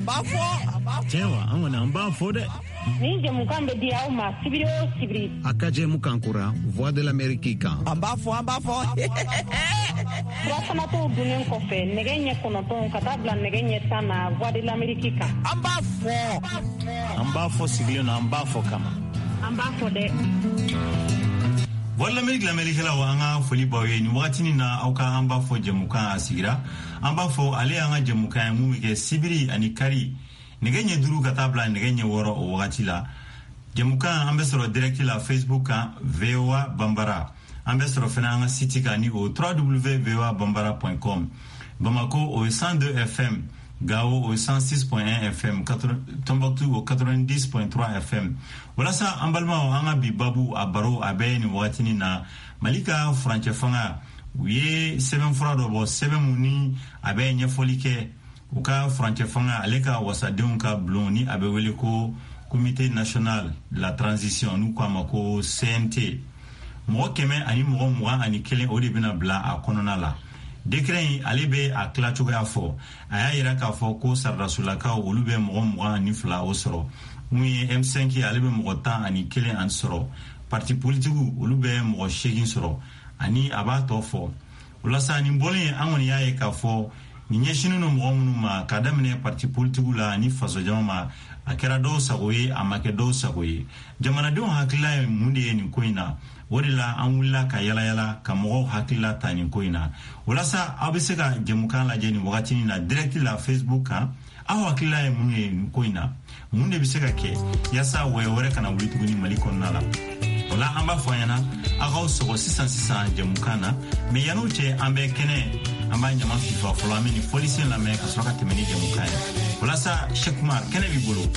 Cewa an wani an ba fo de. Ni jamukan be dia ma sibiri o sibiri. Akaje mukan kura Voix de l'Amérique kan. An ba fo. Fana to dunen kɔfɛ nɛgɛ ɲɛ 9 ka taa bila nɛgɛ ɲɛ 10 na Voix de l'Amérique kan. An b'a fɔ. An b'a fɔ sigilen na an b'a fɔ kama. An b'a fɔ dɛ. Voix de l'Amérique la wa an ka foli baw ye ni wagati na aw ka an b'a fɔ jamukan a sigira. An b'a fɔ ale an ka jamukan mun bɛ kɛ sibiri ani kari nɛgɛ ɲɛ 5 ka taa bila nɛgɛ ɲɛ 6 o wagati la. Jamukan an bɛ sɔrɔ direct la Facebook kan VOA Bambara. An bɛ sɔrɔ fana an ka site kan ni o www.voabambara.com. Bamako o 102 FM, Gao o 106.1 FM, Tombouctou o 90.3 FM. Walasa an balimaw an ka bi babu a baro a bɛ ni wagati na Malika furancɛ fanga u ye sɛbɛn fura dɔ bɔ sɛbɛn mun ni a bɛ ɲɛfɔli kɛ u ka furancɛ fanga ale ka wasadenw ka bulon ni a bɛ wele ko Comité national de la transition n'u k'a ma ko CNT. Mɔgɔ 121 o de bɛna bila a kɔnɔna la. Décret in ale bɛ a tila cogoya fɔ. A y'a yira k'a fɔ ko saradasolakaw olu bɛ mɔgɔ 22 o sɔrɔ. Mun ye M5 ale bɛ mɔgɔ 11 an sɔrɔ. Parti politiques olu bɛ mɔgɔ 8 sɔrɔ. Ani a b'a tɔ fɔ. Walasa nin bɔlen an kɔni y'a ye k'a fɔ nin ɲɛsinnen don mɔgɔ minnu ma ka daminɛ parti politiques la ani faso jama ma a kɛra dɔw sago ye a ma kɛ dɔw sago ye. Jamanadenw hakilila ye mun de ye nin ko in na. O de la an wulila ka yalayala ka mɔgɔw hakilila ta nin ko in na. Walasa aw bɛ se ka jamukan lajɛ nin wagati na direct la Facebook kan aw hakilila ye mun ye nin ko in na. Mun de bɛ se ka kɛ yasa wɔyɔ wɛrɛ kana wuli tuguni Mali kɔnɔna la. O la an b'a fɔ ɲɛna aw k'aw sɔgɔ sisan jamukan na mais yan'o cɛ an bɛ kɛnɛ an b'a ɲama fifa fɔlɔ an bɛ nin fɔlisen lamɛn ka sɔrɔ ka tɛmɛ ni jamukan ye. Walasa Cheikh Oumar kɛnɛ b'i bolo.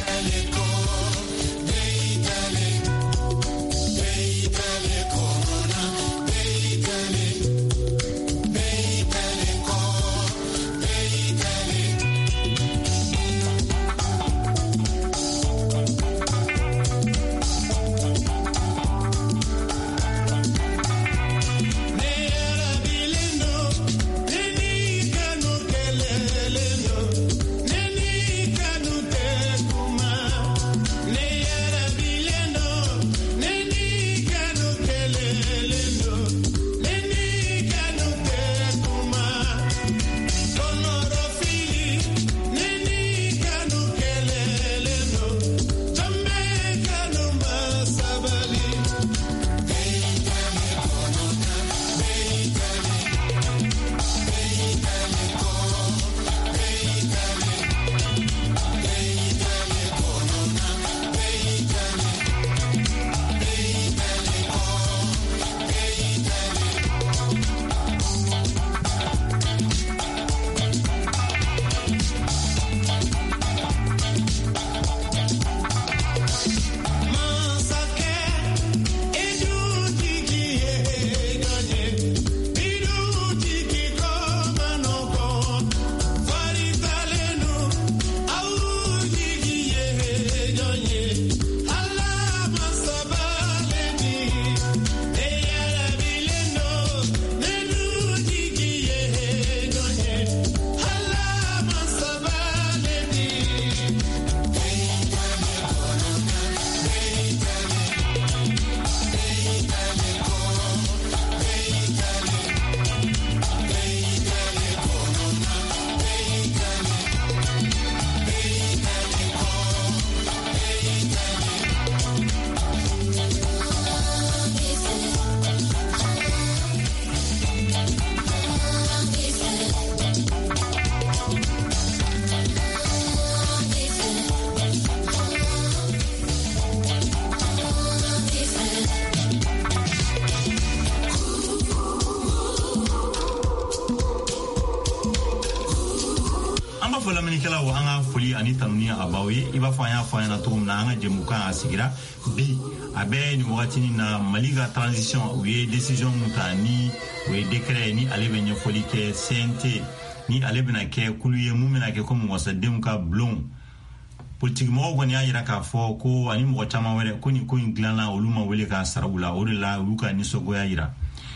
Lamɛnnikɛlaw an ka foli ani tanuni a b'aw ye i b'a fɔ an y'a fɔ an ɲɛna cogo min na an ka jɛmukan a sigira bi a bɛ nin wagati na Mali ka transition u ye décision mun ta ni o ye décret ni ale bɛ ɲɛfɔli kɛ CNT ni ale bɛna kɛ kulu ye mun bɛna kɛ comme wasadenw ka bulon politique mɔgɔw kɔni y'a yira k'a fɔ ko ani mɔgɔ caman wɛrɛ ko nin ko in dilanna olu ma wele k'a sara u la o de la olu ka nisɔngoya yira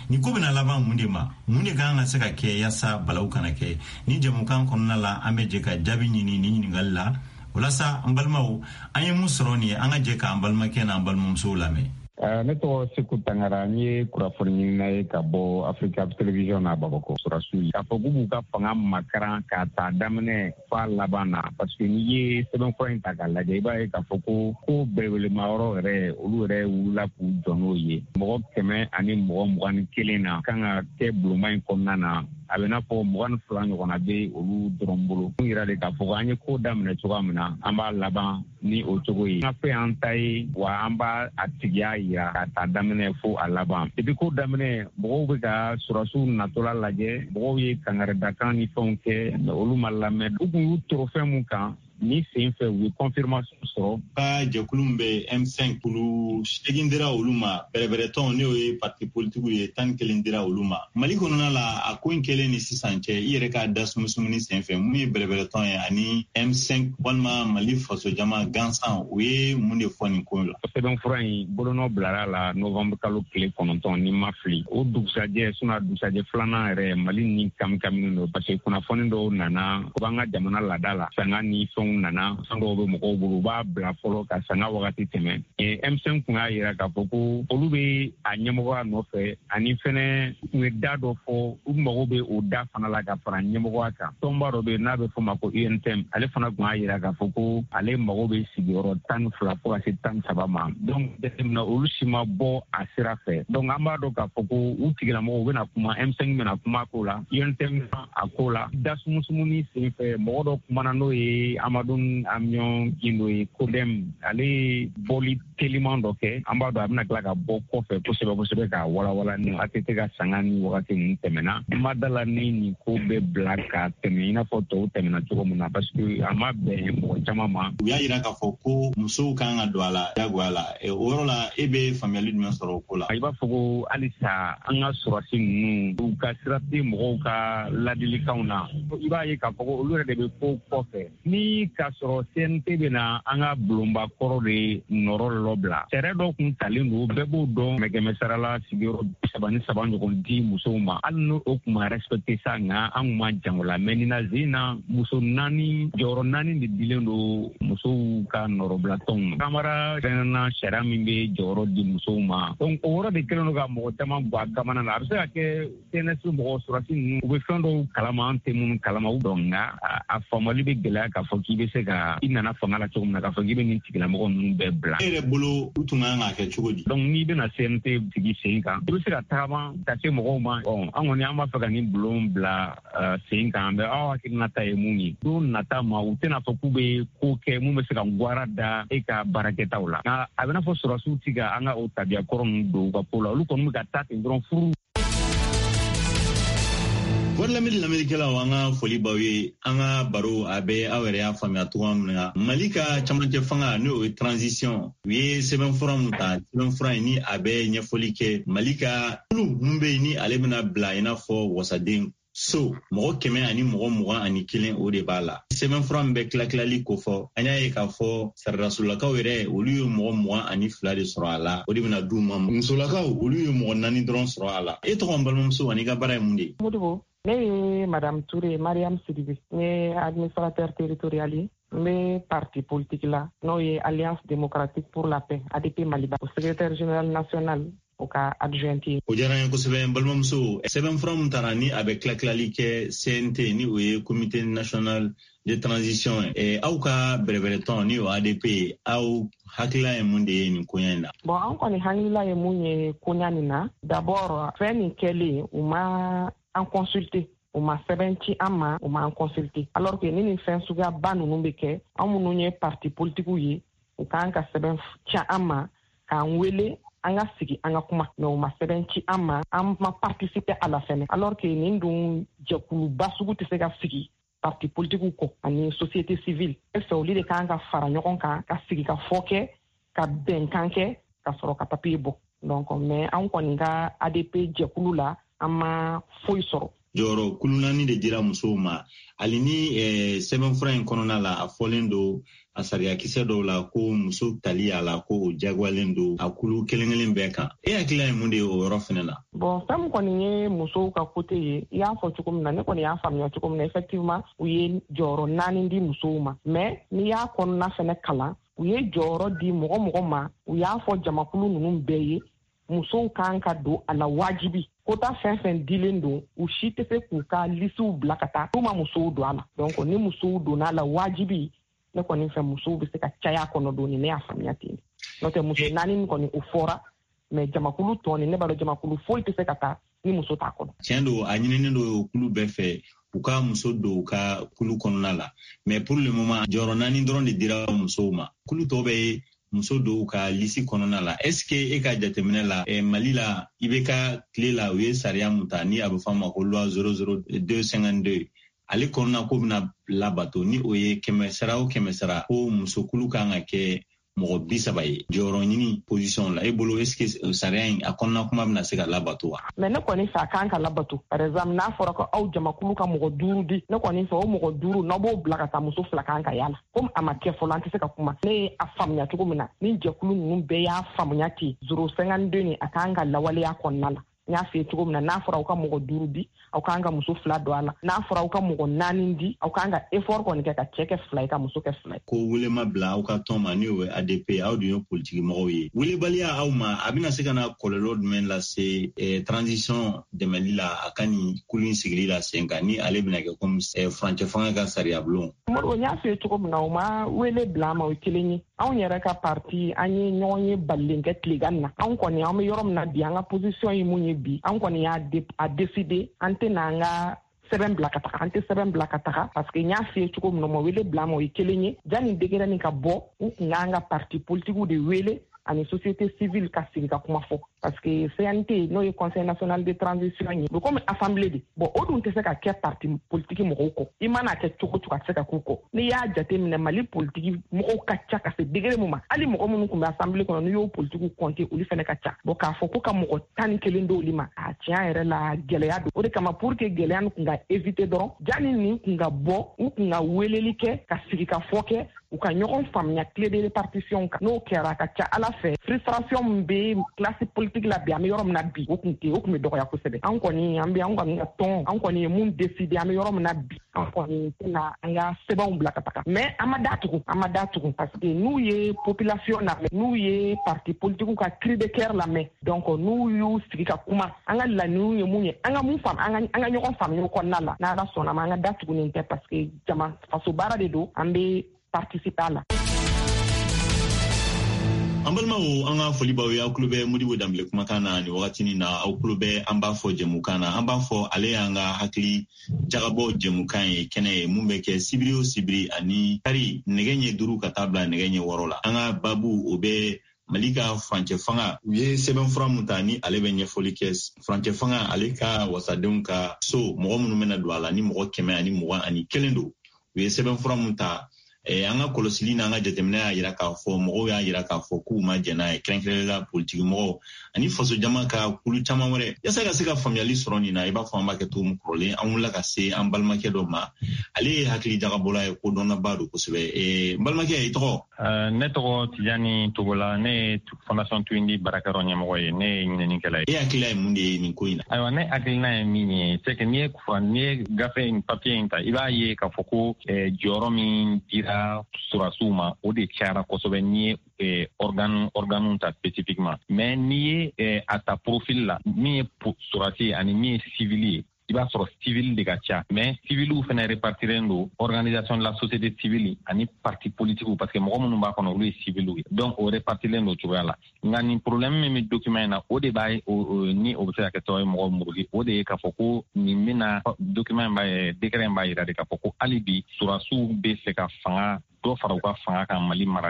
ni ko bena laban mun de ma mun de kan ka se ka kɛ yasa balaw kana kɛ ni jamukan kɔnɔna la an bɛ jɛ ka jaabi ɲini ni ɲininkali la walasa an balimaw an ye mun sɔrɔ nin ye an ka jɛ ka an balimakɛ n'an balimamusow lamɛn. Ne tɔgɔ Seku Tangara, n ye kunnafoni ɲinina ye ka bɔ Africa Television na Bamakɔ Sorasiw. K'a fɔ k'u b'u ka fanga makaran k'a ta daminɛ f'a laban na parce que n'i ye sɛbɛnfura in ta k'a lajɛ i b'a ye k'a fɔ ko belebelemayɔrɔ yɛrɛ olu yɛrɛ wulila k'u jɔ n'o ye. Mɔgɔ 121 na kan ka kɛ bulonba in kɔnɔna na a bɛ n'a fɔ 22 ɲɔgɔnna bɛ olu dɔrɔn bolo. N yɛrɛ de k'a fɔ an ye ko daminɛ cogoya min na an b'a laban ni o cogo ye. An ka fɛn y'an ta ye wa an b'a a tigiya yira k'a ta daminɛ fo a laban. Depuis ko daminɛ mɔgɔw bɛ ka Sorasiw natɔla lajɛ, mɔgɔw ye kangaridakan ni fɛnw kɛ olu ma lamɛn. U kun y'u toro fɛn mun kan ni sen fɛ u ye confirmation sɔrɔ. Ka jɛkulu min bɛ M5 kulu 8 dira olu ma, bɛrɛbɛrɛtɔn n'o ye parti politique ye 11 dira olu ma. Mali kɔnɔna la a ko in kɛlen ni sisan cɛ i yɛrɛ ka da sumusumuni sen fɛ mun ye bɛrɛbɛrɛtɔn ye ani M5 walima Mali faso jama gansan u ye mun de fɔ nin ko la. Sɛbɛnfura in bolonɔ bilara la novembre kalo tile 9 ni ma fili. O dugusajɛ dugusajɛ filanan yɛrɛ Mali ni kaminen don parce que kunnafoni dɔw nana ko b'an ka jamana laada la sanga ni fɛnw nana san dɔw bɛ mɔgɔw bolo u b'a bila fɔlɔ ka sanga wagati tɛmɛ. M5 kun y'a yira k'a fɔ ko olu bɛ a ɲɛmɔgɔya nɔfɛ ani fɛnɛ u ye da dɔ fɔ u mago bɛ o da fana la ka fara ɲɛmɔgɔya kan. Tɔnba dɔ bɛ yen n'a bɛ fɔ ma ko UNTM ale fana kun y'a yira k'a fɔ ko ale mago bɛ sigiyɔrɔ 12 fo ka se 13 ma. Donc jateminɛ olu si ma bɔ a sira fɛ. Donc an b'a dɔn k'a fɔ ko u tigilamɔgɔw bɛna kuma M5 bɛna kuma ko la UNTM a ko la da sumusumuni sen fɛ mɔgɔ dɔ kumana n'o ye Amadu Amion Gindo ye Kodem ale bɔli teliman dɔ kɛ an b'a dɔn a bɛna tila ka bɔ kɔfɛ kosɛbɛ ka walawala ni a tɛ ka sanga ni wagati ninnu tɛmɛna. Ma dala ni nin ko bɛ bila ka tɛmɛ i n'a fɔ tɔw tɛmɛna cogo min na parce que a ma bɛn mɔgɔ caman ma. U y'a yira k'a fɔ ko musow kan ka don a la jagoya la o yɔrɔ la e bɛ faamuyali jumɛn sɔrɔ o ko la. I b'a fɔ ko halisa an ka sɔrɔsi ninnu u ka sira tɛ mɔgɔw ka ladilikanw na. I b'a ye k'a fɔ ko olu yɛrɛ de bɛ ko kɔfɛ ni ka sɔrɔ CNT bɛna an ka bulonba kɔrɔ de nɔrɔ lɔbila. Sɛrɛ dɔ kun talen don bɛɛ b'o dɔn kɛmɛ sara la sigiyɔrɔ 3 ɲɔgɔn di musow ma. Hali n'o kun ma respecté sa nka an kun ma jango la mais nin na zen na muso 4 jɔyɔrɔ 4 de dilen don musow ka nɔrɔbilatɔnw ma. Kamara fɛnɛ sariya min bɛ jɔyɔrɔ di musow ma. Donc o yɔrɔ de kɛlen don ka mɔgɔ caman bɔ a kamana na. A bɛ se ka kɛ CNS mɔgɔ sɔrɔsi ninnu u bɛ fɛn dɔw kalama an tɛ minnu kalama u dɔn nka a faamali bɛ gɛlɛya k'a fɔ k'i bɛ se ka i nana fanga la cogo min na k'a fɔ k'i bɛ nin tigilamɔgɔ ninnu bɛɛ bila. E yɛrɛ bolo u tun kan k'a kɛ cogo di? Donc n'i bɛna CNT sigi sen kan i bɛ se ka tagama ka se mɔgɔw ma. An kɔni an b'a fɛ ka nin bulon bila sen kan bɛ aw hakilinata ye mun ye. Don nata ma u tɛna fɔ k'u bɛ ko kɛ mun bɛ se ka gwara da e ka baarakɛtaw la. Nka a bɛ n'a fɔ sɔrɔsiw ti ka an ka o tabiya kɔrɔ ninnu don u ka ko la olu kɔni bɛ ka taa ten dɔrɔn furu. Lamɛnnikɛlaw an ka foli b'aw ye an ka baro a bɛ aw yɛrɛ y'a faamuya cogoya min na Mali ka camancɛ fanga n'o ye transition u ye sɛbɛnfura mun ta sɛbɛnfura in ni a bɛ ɲɛfɔli kɛ Mali ka kulu mun bɛ yen ni ale bɛna bila i n'a fɔ wasaden so mɔgɔ 121 o de b'a la. Sɛbɛnfura min bɛ tilatilali ko fɔ an y'a ye k'a fɔ saridasolakaw yɛrɛ olu ye mɔgɔ 22 de sɔrɔ a la o de bɛna d'u ma. Musolakaw olu ye mɔgɔ 4 dɔrɔn sɔrɔ a la. E tɔgɔ n balimamuso ani ka baara ye mun de ye? Ne ye Madame Touré Mariam Sidibe ne ye administrateur territorial ye n bɛ parti politique la n'o ye Alliance démocratique pour la paix ADP Maliba o secrétaire général national o ka adjoint ye. O diyara n ye kosɛbɛ n balimamuso sɛbɛnfura min taara ni a bɛ tilatilali kɛ CNT ni o ye comité national de transition aw ka bɛrɛbɛrɛtɔn ni o ADP ye aw hakilila ye mun de ye nin koɲa in na? Bon an kɔni hakilila ye mun ye koɲa nin na d'abord fɛn nin kɛlen u ma an consulter u ma sɛbɛn ci an ma u ma an consulter alors que ni nin fɛn suguya ba ninnu bɛ kɛ an minnu ye parti politiques ye u k'an ka sɛbɛn ci an ma k'an wele an ka sigi an ka kuma mais u ma sɛbɛn ci an ma an ma participer a la fɛnɛ alors que nin dun jɛkuluba sugu tɛ se ka sigi parti politiques kɔ ani société civile e fɛ olu de k'an ka fara ɲɔgɔn kan ka sigi ka fɔ kɛ ka bɛnkan kɛ ka sɔrɔ ka papier bɔ donc mais an kɔni ka ADP jɛkulu la an ma foyi sɔrɔ jɔyɔrɔ kulunani de dira musow ma hali ni sɛbɛnfura in kɔnɔna la a fɔlen don a sariyakisɛ dɔw la ko muso tali a la ko o jagoyalen don a kulu kelen bɛɛ kan e hakilila ye mun de ye o yɔrɔ fɛnɛ na bon fɛn kɔni ye musow ka côté ye i y'a fɔ cogo min na ne kɔni y'a faamuya cogo min na effectivement u ye jɔyɔrɔ 4 di musow ma mais n'i y'a kɔnɔna fɛnɛ kalan u ye jɔyɔrɔ di mɔgɔ ma u y'a fɔ jamakulu ninnu bɛɛ ye musow kan ka don a la wajibi kota fɛn dilen don u si tɛ se k'u ka lisiw bila ka taa n'u ma musow don a la donc ni musow donna a la wajibi ne kɔni fɛ musow bɛ se ka caya kɔnɔ doni ne y'a faamuya ten n'o tɛ muso 4 min kɔni o fɔra mais jamakulu tɔni ne b'a dɔn jamakulu foyi tɛ se ka taa ni muso t'a kɔnɔ tiɲɛ don a ɲininen don kulu bɛɛ fɛ u ka muso don u ka kulu kɔnɔna la mais pour le moment jɔyɔrɔ 4 dɔrɔn de dira musow ma kulu tɔw bɛ muso dɔw ka lisi kɔnɔna la est-ce que e ka jateminɛ la Mali la i bɛ ka tile la u ye sariya mun ta ni a bɛ fɔ a ma ko loi 00252 ale kɔnɔna ko bɛna labato ni o ye 100 ko muso kulu kan ka kɛ mɔgɔ 30 ye jɔyɔrɔ ɲini position la e bolo est-ce que sariya in a kɔnɔna kuma bɛna se ka labato wa mais ne kɔni fɛ a kan ka labato par exemple n'a fɔra ko aw jamakulu ka mɔgɔ 5 di ne kɔni fɛ o mɔgɔ 5 n'aw b'o bila ka taa muso 2 kan ka yala comme a ma kɛ fɔlɔ an tɛ se ka kuma ne ye a faamuya cogo min na ni jɛkulu ninnu bɛɛ y'a faamuya ten 052 ni a kan ka lawaleya kɔnɔna la n y'a f'i cogo min na n'a fɔra aw ka mɔgɔ 5 di aw kan ka muso 2 don a la n'a fɔra aw ka mɔgɔ 4 di aw kan ka effort kɔni kɛ ka cɛ kɛ 2 ye ka muso kɛ 2 ye ko welema bila aw ka tɔn ma ni o ye ADP aw de ye politiki mɔgɔw ye welebaliya aw ma a bɛna se ka na kɔlɔlɔ jumɛn lase transition dɛmɛli la a ka nin kulu in sigili la sen kan ni ale bɛna kɛ comme furancɛ fanga ka sariya bulon n y'a f'i cogo min na o ma wele bila an ma o ye kelen ye anw yɛrɛ ka parti an ye ɲɔgɔn ye balilen kɛ tilegan na anw kɔni an bɛ yɔrɔ min na bi an ka position ye mun ye bi an kɔni y'a décider an tɛ na an ka sɛbɛn bila ka taga an tɛ sɛbɛn bila ka taga parce que n y'a f'i cogo min na ma wele bila ma o ye kelen ye janni degré nin ka bɔ u kun k'an ka parti politiques de wele ani société civile ka sigi ka kuma fɔ parce que CNT n'o ye Conseil national de transition ye o comme assemblée de bon o dun tɛ se ka kɛ parti politique mɔgɔw kɔ i mana kɛ cogo a tɛ se ka k'u kɔ n'i y'a jate minɛ Mali politique mɔgɔw ka ca ka se degré min ma hali mɔgɔ minnu tun bɛ assemblée kɔnɔ n'u y'o politique compter olu fana ka ca bon k'a fɔ ko ka mɔgɔ 11 d'olu ma a tiɲɛ yɛrɛ la gɛlɛya don o de kama pour que gɛlɛya nin kun ka éviter dɔrɔn janni nin kun ka bɔ u kun ka weleli kɛ ka sigi ka fɔ kɛ u ka ɲɔgɔn faamuya clé de répartition kan n'o kɛra a ka ca ala fɛ frustration min bɛ classe politique la bi an bɛ yɔrɔ min na bi o kun bɛ dɔgɔya kosɛbɛ an kɔni ka tɔn an kɔni ye mun décider an bɛ yɔrɔ min na bi an kɔni tɛna an ka sɛbɛnw bila ka taga mais an ma da tugun parce que n'u ye population lamɛn n'u ye parti politique ka cri de cœur lamɛn donc n'u y'u sigi ka kuma an ka laɲiniw ye mun ye an ka mun faamu an ka ɲɔgɔn faamuya kɔnɔna la n'ala sɔnna ma an ka da tugunin tɛ parce que jama faso baara de don an bɛ participer la. An balimaw an ka foli b'aw ye aw kulo bɛ Modibo Dambele kumakan na ni wagati na aw kulo bɛ an b'a fɔ jɛmukan na an b'a fɔ ale y'an ka hakili jagabɔ jɛmukan ye kɛnɛ ye mun bɛ kɛ sibiri o sibiri ani kari nɛgɛ ɲɛ 5 ka taa bila nɛgɛ ɲɛ 6 la an ka babu o bɛ Mali ka furancɛ fanga u ye sɛbɛnfura mun ta ni ale bɛ ɲɛfɔli kɛ furancɛ fanga ale ka wasadenw ka so mɔgɔ minnu bɛna don a la ni mɔgɔ 121 don u ye sɛbɛnfura mun ta an ka kɔlɔsili n'an ka jateminɛ y'a yira k'a fɔ mɔgɔw y'a yira k'a fɔ k'u ma jɛn n'a ye kɛrɛnkɛrɛnnenya politiki mɔgɔw ani faso jama ka kulu caman wɛrɛ yasa ka se ka faamuyali sɔrɔ nin na i b'a fɔ an b'a kɛ cogo min kɔrɔlen an wulila ka se an balimakɛ dɔ ma ale ye hakili jagabɔla ye kodɔnnaba don kosɛbɛ n balimakɛ i tɔgɔ ne tɔgɔ Tijani Togola ne ye Fondation Tuindi baarakɛyɔrɔ ɲɛmɔgɔ ye ne ye ɲininikɛla ye e hakilila ye mun de ye nin ko in na ayiwa ne hakilina ye min ye c'est que n'i ye gafe in papier in ta i b'a ye k'a fɔ ko jɔyɔrɔ min dira surasiw ma o de cayara kosɛbɛ n'i ye organe ta spécifiquement mais n'i ye a ta profil la min ye surasi ani min ye civil ye i b'a sɔrɔ civil de ka ca mais civiliw fana répartiren don organisation de la société civile ani parti politique parce que mɔgɔ minnu b'a kɔnɔ olu ye civiliw ye donc o répartiren don cogoya la nka nin problème min bɛ document in na o de b'a ni o bɛ se ka kɛ tɔgɔ ye mɔgɔ murugi o de ye k'a fɔ ko nin bɛna document in b'a décret in b'a jira de k'a fɔ ko hali bi surasiw bɛ se ka fanga dɔ fara u ka fanga kan Mali marali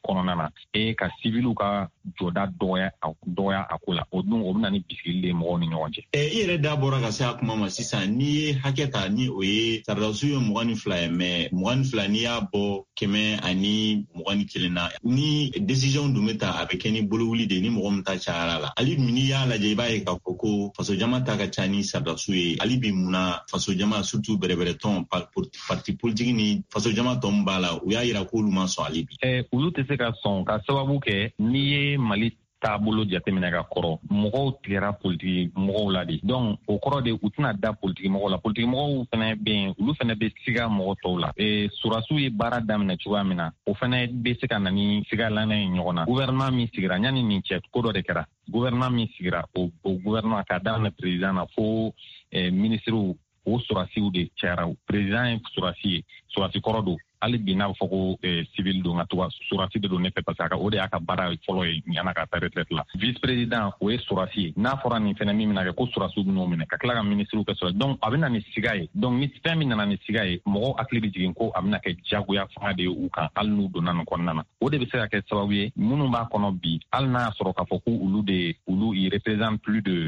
kɔnɔna na ka civiliw ka jɔda dɔgɔya a ko la o dun o bɛna ni bisigili ye mɔgɔw ni ɲɔgɔn cɛ. I yɛrɛ da bɔra ka se a kuma ma sisan n'i ye hakɛ ta ni o ye saridasiw ye 22 ye mais 22 n'i y'a bɔ 121 na ni décision dun bɛ ta a bɛ kɛ ni bolowuli de ni mɔgɔ min ta cayara la hali n'i y'a lajɛ i b'a ye k'a fɔ ko faso jama ta ka ca ni saridasiw ye hali bi munna faso jama surtout bɛrɛbɛrɛ tɔn parti politique ni faso jama tɔn b'a la u y'a yira k'olu ma sɔn hali bi. Olu tɛ se ka sɔn ka sababu kɛ n'i ye Mali taabolo jateminɛ ka kɔrɔ mɔgɔw tigɛra politiki mɔgɔw la de donc o kɔrɔ de u tɛna da politiki mɔgɔw la politiki mɔgɔw fɛnɛ bɛ yen olu fɛnɛ bɛ siga mɔgɔ tɔw la surasiw ye baara daminɛ cogoya min na o fɛnɛ bɛ se ka na ni sigalanna ye ɲɔgɔn na gouvernement min sigira yanni nin cɛ ko dɔ de kɛra gouvernement min sigira o gouvernement ka daminɛ président na fo ministrew o surasiw de cayara président ye surasi kɔrɔ don hali bi n'a fɔ ko civil don ka to surasi de don ne fɛ parce que o de y'a ka baara fɔlɔ ye ɲana ka taa retraite la vice président o ye surasi ye n'a fɔra nin fɛnɛ min bɛna kɛ ko surasiw bɛn'o minɛ ka tila ka ministrew kɛ surasi donc a bɛ na ni siga ye donc ni fɛn min nana ni siga ye mɔgɔw hakili bɛ jigin ko a bɛna kɛ jagoya fanga de ye u kan hali n'u donna nin kɔnɔna na o de bɛ se ka kɛ sababu ye minnu b'a kɔnɔ bi hali n'a y'a sɔrɔ k'a fɔ ko olu ils représentent plus de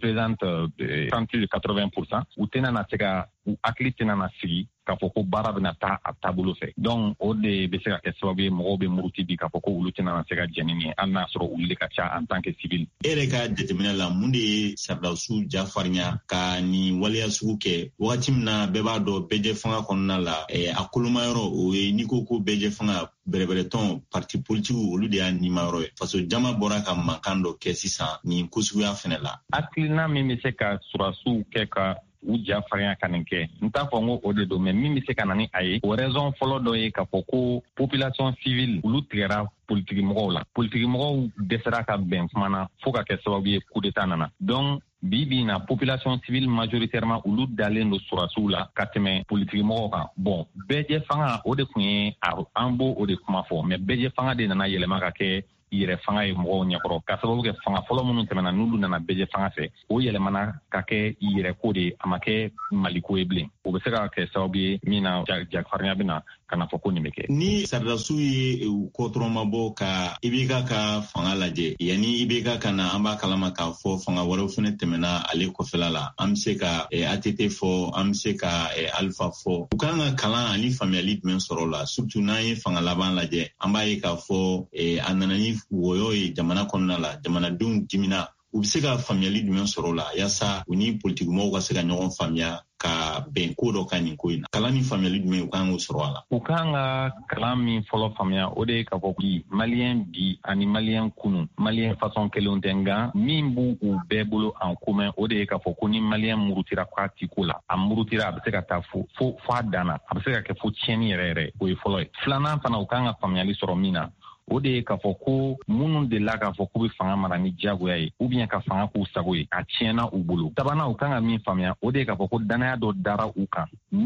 80% u tɛna na se ka u hakili tɛna na sigi k'a fɔ ko baara bɛna taa a taabolo fɛ donc o de bɛ se ka kɛ sababu ye mɔgɔw bɛ muruti bi k'a fɔ ko olu tɛna na se ka jɛni ni hali n'a sɔrɔ olu de ka ca en tant que civil. E yɛrɛ ka jateminɛ la mun de ye saridasiw jafarinya ka nin waleya sugu kɛ wagati min na bɛɛ b'a dɔn bɛɛjɛ fanga kɔnɔna la a kolomayɔrɔ o ye n'i ko bɛɛjɛ fanga bɛrɛbɛrɛ tɔn parti politique olu de y'a nimayɔrɔ ye faso jama bɔra ka mankan dɔ kɛ sisan nin ko suguya fɛnɛ la. Hakilina min bɛ se ka surasiw kɛ ka u jafarinya ka nin kɛ n t'a fɔ n ko o de don mais min bɛ se ka na ni a ye o raison fɔlɔ dɔ ye k'a fɔ ko population civile olu tigɛra politiki mɔgɔw la politiki mɔgɔw dɛsɛra ka bɛn kuma na fo ka kɛ sababu ye coup d'état nana donc bi na population civile majoritairement olu dalen don surasiw la ka tɛmɛ politiki mɔgɔw kan bon bɛɛjɛ fanga o de tun ye an b'o o de kuma fɔ mais bɛɛjɛ fanga de nana yɛlɛma ka kɛ yɛrɛ fanga ye mɔgɔw ɲɛkɔrɔ ka sababu kɛ fanga fɔlɔ minnu tɛmɛna n'olu nana bɛɛjɛ fanga fɛ o yɛlɛmana ka kɛ yɛrɛ ko de a ma kɛ maliko ye bilen o bɛ se ka kɛ sababu ye min na jafarinya bɛ na ka na fɔ ko nin bɛ kɛ. Ni saridasiw ye kɔtɔrɔma bɔ ka IBK ka fanga lajɛ yanni IBK ka na an b'a kalama k'a fɔ fanga wɛrɛw fɛnɛ tɛmɛna ale kɔfɛla la an bɛ se ka ATT fɔ an bɛ se ka Alpha fɔ u kan ka kalan ani faamuyali jumɛn sɔrɔ la surtout n'an ye fanga laban lajɛ an b'a ye k'a fɔ a nana ni wɔyɔ ye jamana kɔnɔna la jamanadenw dimina u bɛ se ka faamuyali jumɛn sɔrɔ la yaasa u ni politikimɔgɔw ka se ka ɲɔgɔn faamuya ka bɛn ko dɔ ka nin ko in na kalan ni faamuyali jumɛn u kan k'o sɔrɔ a la. U kan ka kalan min fɔlɔ faamuya o de ye k'a fɔ bi maliyɛn bi ani maliyɛn kunu maliyɛn façon kelenw tɛ nka min b'u u bɛɛ bolo en commun o de ye k'a fɔ ko ni maliyɛn murutira k'a ti ko la a murutira a bɛ se ka taa fo a danna a bɛ se ka kɛ fo tiɲɛni yɛrɛ o ye fɔlɔ ye filanan fana u kan ka faamuyali sɔrɔ min na o de ye k'a fɔ ko minnu delila k'a fɔ k'u bɛ fanga mara ni diyagoya ye ou bien ka fanga k'u sago ye a tiɲɛna u bolo sabanan u kan ka min faamuya o de ye k'a fɔ ko danaya dɔ dara u kan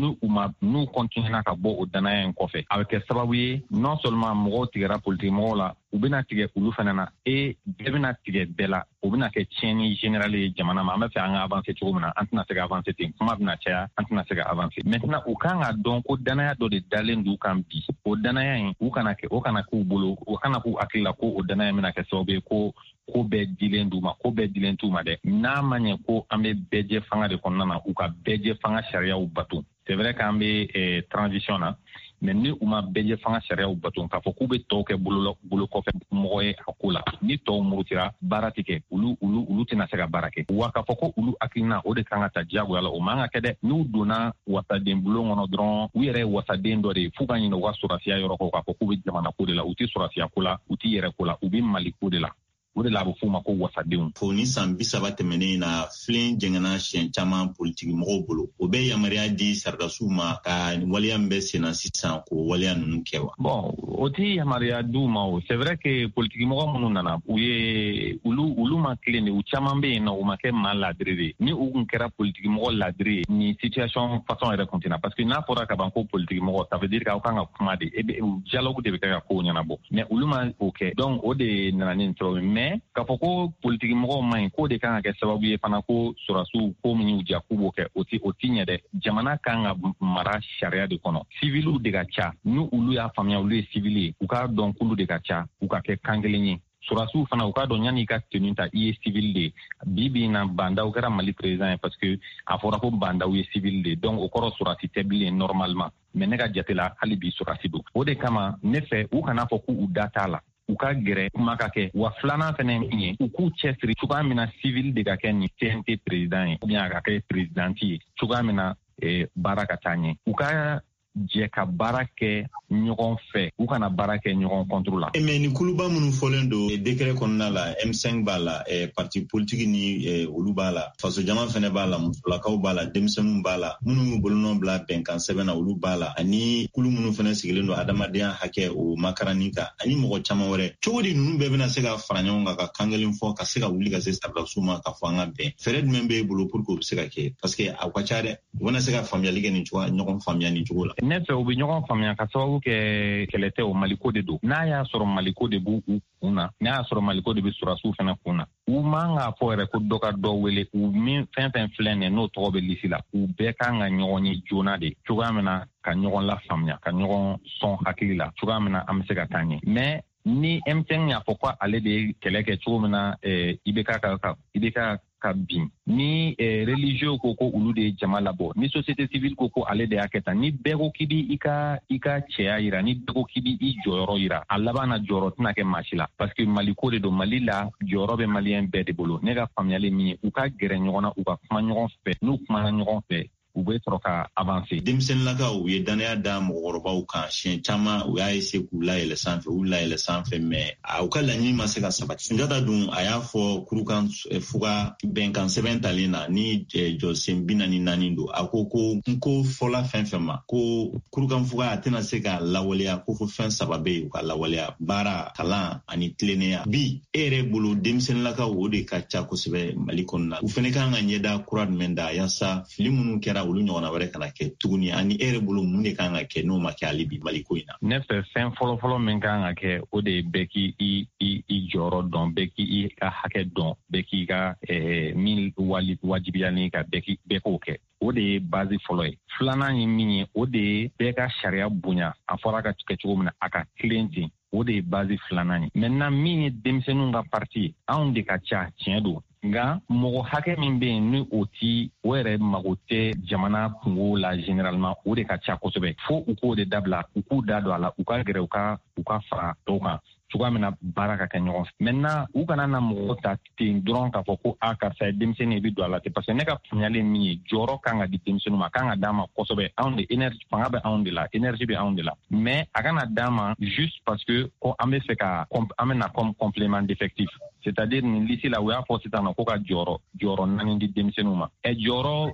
n'u continuera ka bɔ o danaya in kɔfɛ a bɛ kɛ sababu ye non seulement mɔgɔw tigɛra politiki mɔgɔw la u bɛna tigɛ olu fana na bɛɛ bɛna tigɛ bɛɛ la o bɛna kɛ tiɲɛni générale ye jamana ma an bɛ fɛ an ka avancer cogo min na an tɛna se ka avancer ten kuma bɛna caya an tɛna se ka avancer maintenant u kan ka dɔn ko danaya dɔ de dalen d'u kan bi o danaya in o kana k'u bolo o kana k'u hakili la ko o danaya bɛna kɛ sababu ye ko bɛɛ dilen d'u ma ko bɛɛ dilen t'u ma dɛ n'a ma ɲɛ ko an bɛ bɛɛjɛ fanga de kɔnɔna na u ka bɛɛjɛ fanga sariyaw bato c'est vrai k'an bɛ transition na mais ni u ma bɛɛjɛ fanga sariyaw bato k'a fɔ k'u bɛ tɔw kɛ bolo kɔfɛ mɔgɔ ye a ko la ni tɔw murutira baara tɛ kɛ olu tɛna se ka baara kɛ wa k'a fɔ ko olu hakilina o de kan ka ta diyagoya la o man ka kɛ dɛ n'u donna wasaden bulon kɔnɔ dɔrɔn u yɛrɛ ye wasaden dɔ de ye f'u ka ɲinɛ u ka sɔrɔsiya yɔrɔ kɔ k'a fɔ k'u bɛ jamana ko de la u tɛ sɔrɔsiya ko la u tɛ yɛrɛ ko la u bɛ mali ko de la o de la a bɛ f'u ma ko wasadenw. Fo ni san 30 tɛmɛnen na filen jɛngɛnna siɲɛ caman politiki mɔgɔw bolo o bɛ yamaruya di saridasiw ma ka waleya min bɛ sen na sisan k'o waleya ninnu kɛ wa. Bon o tɛ yamaruya d'u ma o c'est vrai que politiki mɔgɔ minnu nana u ye olu ma tilen de u caman bɛ yen nɔ u ma kɛ maa ladiri de ni u tun kɛra politiki mɔgɔ ladiri ye ni situation façon yɛrɛ tun tɛna parce que n'a fɔra ka ban ko politiki mɔgɔ ça veut dire k'aw kan ka kuma de dialogue de bɛ kɛ ka kow ɲɛnabɔ mais olu ma o kɛ donc o de nana ni nin sababu mais mais ka fɔ ko politique mɔgɔw man ɲi k'o de kan ka kɛ sababu ye fana ko sɔrɔsiw ko min y'u diya k'u b'o kɛ o ti ɲɛ dɛ. Jamana kan ka mara sariya de kɔnɔ. Civiliw de ka ca ni olu y'a faamuya olu ye civil ye u k'a dɔn k'olu de ka ca u ka kɛ kan kelen ye. Sɔrɔsiw fana u k'a dɔn yanni i ka tenue ta i ye civil de ye. Bi na Bandaw kɛra Mali président ye parce que a fɔra ko Bandaw ye civil de donc o kɔrɔ sɔrɔsi tɛ bilen normalement mais ne ka jate la hali bi sɔrɔsi don. O de kama ne fɛ u kana fɔ k'u da t'a la. U ka gɛrɛ kuma ka kɛ wa filanan fɛnɛ min ye u k'u cɛsiri cogoya min na civil de ka kɛ ni CNT président ye ou bien a ka kɛ présidenti ye cogoya min na baara ka taa ɲɛ. U ka jɛ ka baara kɛ ɲɔgɔn fɛ u kana baara kɛ ɲɔgɔn contre la. Mais ni kuluba minnu fɔlen don décret kɔnɔna la M5 b'a la parti politique ni olu b'a la faso jama fɛnɛ b'a la musolakaw b'a la denmisɛnninw b'a la minnu y'u bolonɔ bila bɛnkan sɛbɛn na olu b'a la ani kulu minnu fɛnɛ sigilen don adamadenya hakɛ o makaranni kan ani mɔgɔ caman wɛrɛ cogo di ninnu bɛɛ bɛna se ka fara ɲɔgɔn kan ka kan kelen fɔ ka se ka wuli ka se sardasiw ma ka fɔ an ka bɛn fɛɛrɛ jumɛn b'e bolo pour que o bɛ se ka kɛ parce que a ka ca dɛ u bɛna se ka faamuyali kɛ nin cogoya ɲɔgɔn faamuya nin cogo la. Ne fɛ u bɛ ɲɔgɔn faamuya ka sababu kɛ kɛlɛ tɛ o Maliko de don. N'a y'a sɔrɔ Maliko de b'u kun na n'a y'a sɔrɔ Maliko de bɛ sɔrɔsiw fana kun na u man k'a fɔ yɛrɛ ko dɔ ka dɔ wele u min fɛn fɛn filɛ nin ye n'o tɔgɔ bɛ lisi la u bɛɛ kan ka ɲɔgɔn ye joona de cogoya min na ka ɲɔgɔn lafaamuya ka ɲɔgɔn sɔn hakili la cogoya min na an bɛ se ka taa ɲɛ mais ni M5 y'a fɔ ko ale de ye kɛlɛ kɛ cogo min na IBK ka bin ni religieux ko olu de ye jama labɔ ni société civile ko ale de y'a kɛ tan ni bɛɛ ko k'i bi i ka cɛya yira ni bɛɛ ko k'i bi i jɔyɔrɔ yira a laban na jɔyɔrɔ tɛna kɛ maa si la parce que Maliko de don Mali la jɔyɔrɔ bɛ maliyɛn bɛɛ de bolo ne ka faamuyali min ye u ka gɛrɛ ɲɔgɔn na u ka kuma ɲɔgɔn fɛ n'u kumana ɲɔgɔn fɛ u bɛ sɔrɔ ka avancer. Denmisɛnninlakaw u ye danaya da mɔgɔkɔrɔbaw kan siɲɛ caman u y'a ese k'u layɛlɛ sanfɛ u layɛlɛ sanfɛ mais u ka laɲini ma se ka sabati. Sunjata dun a y'a fɔ kurukan fuga bɛnkan sɛbɛn talen na ni jɔsen 44 don a ko n ko fɔla fɛn fɛn ma ko kurukan fuga a tɛna se ka lawaleya ko fo fɛn 3 bɛ yen u ka lawaleya baara kalan ani tilennenya bi e yɛrɛ bolo denmisɛnninlakaw o de ka ca kosɛbɛ Mali kɔnɔna u fɛnɛ kan ka ɲɛda kura jumɛn da yaasa fili minnu kɛra olu ɲɔgɔnna wɛrɛ kana kɛ tuguni ani e yɛrɛ bolo mun de kan ka kɛ n'o ma kɛ hali bi Maliko in na. Ne fɛ fɛn fɔlɔfɔlɔ min kan ka kɛ o de ye bɛɛ k'i jɔyɔrɔ dɔn bɛɛ k'i ka hakɛ dɔn bɛɛ k'i ka min wajibiyalen ka bɛɛ k'o kɛ o de ye base fɔlɔ ye. Filanan ye min ye o de ye bɛɛ ka sariya bonya a fɔra ka kɛ cogo min na a ka tilen ten o de ye base filanan ye. Maintenant min ye denmisɛnninw ka parti ye anw de ka ca tiɲɛ don nka mɔgɔ hakɛ min bɛ yen ni o yɛrɛ mago tɛ jamana kungo la généralement o de ka ca kosɛbɛ fo u k'o de dabila u k'u da don a la u ka gɛrɛ u ka fara dɔw kan cogoya min na baara ka kɛ ɲɔgɔn fɛ. Maintenant u kana na mɔgɔ ta ten dɔrɔn k'a fɔ ko karisa ye denmisɛnnin ye i bɛ don a la ten parce que ne ka faamuyali min ye jɔyɔrɔ kan ka di denmisɛnninw ma kan ka d'a ma kosɛbɛ anw de énergie fanga bɛ anw de la énergie bɛ anw de la mais a kana d'a ma juste parce que ko an bɛ fɛ ka an bɛ na comme complément d'effectif c'est-à-dire nin lisi la u y'a fɔ sisan ko ka jɔyɔrɔ 4 di denmisɛnninw ma jɔyɔrɔ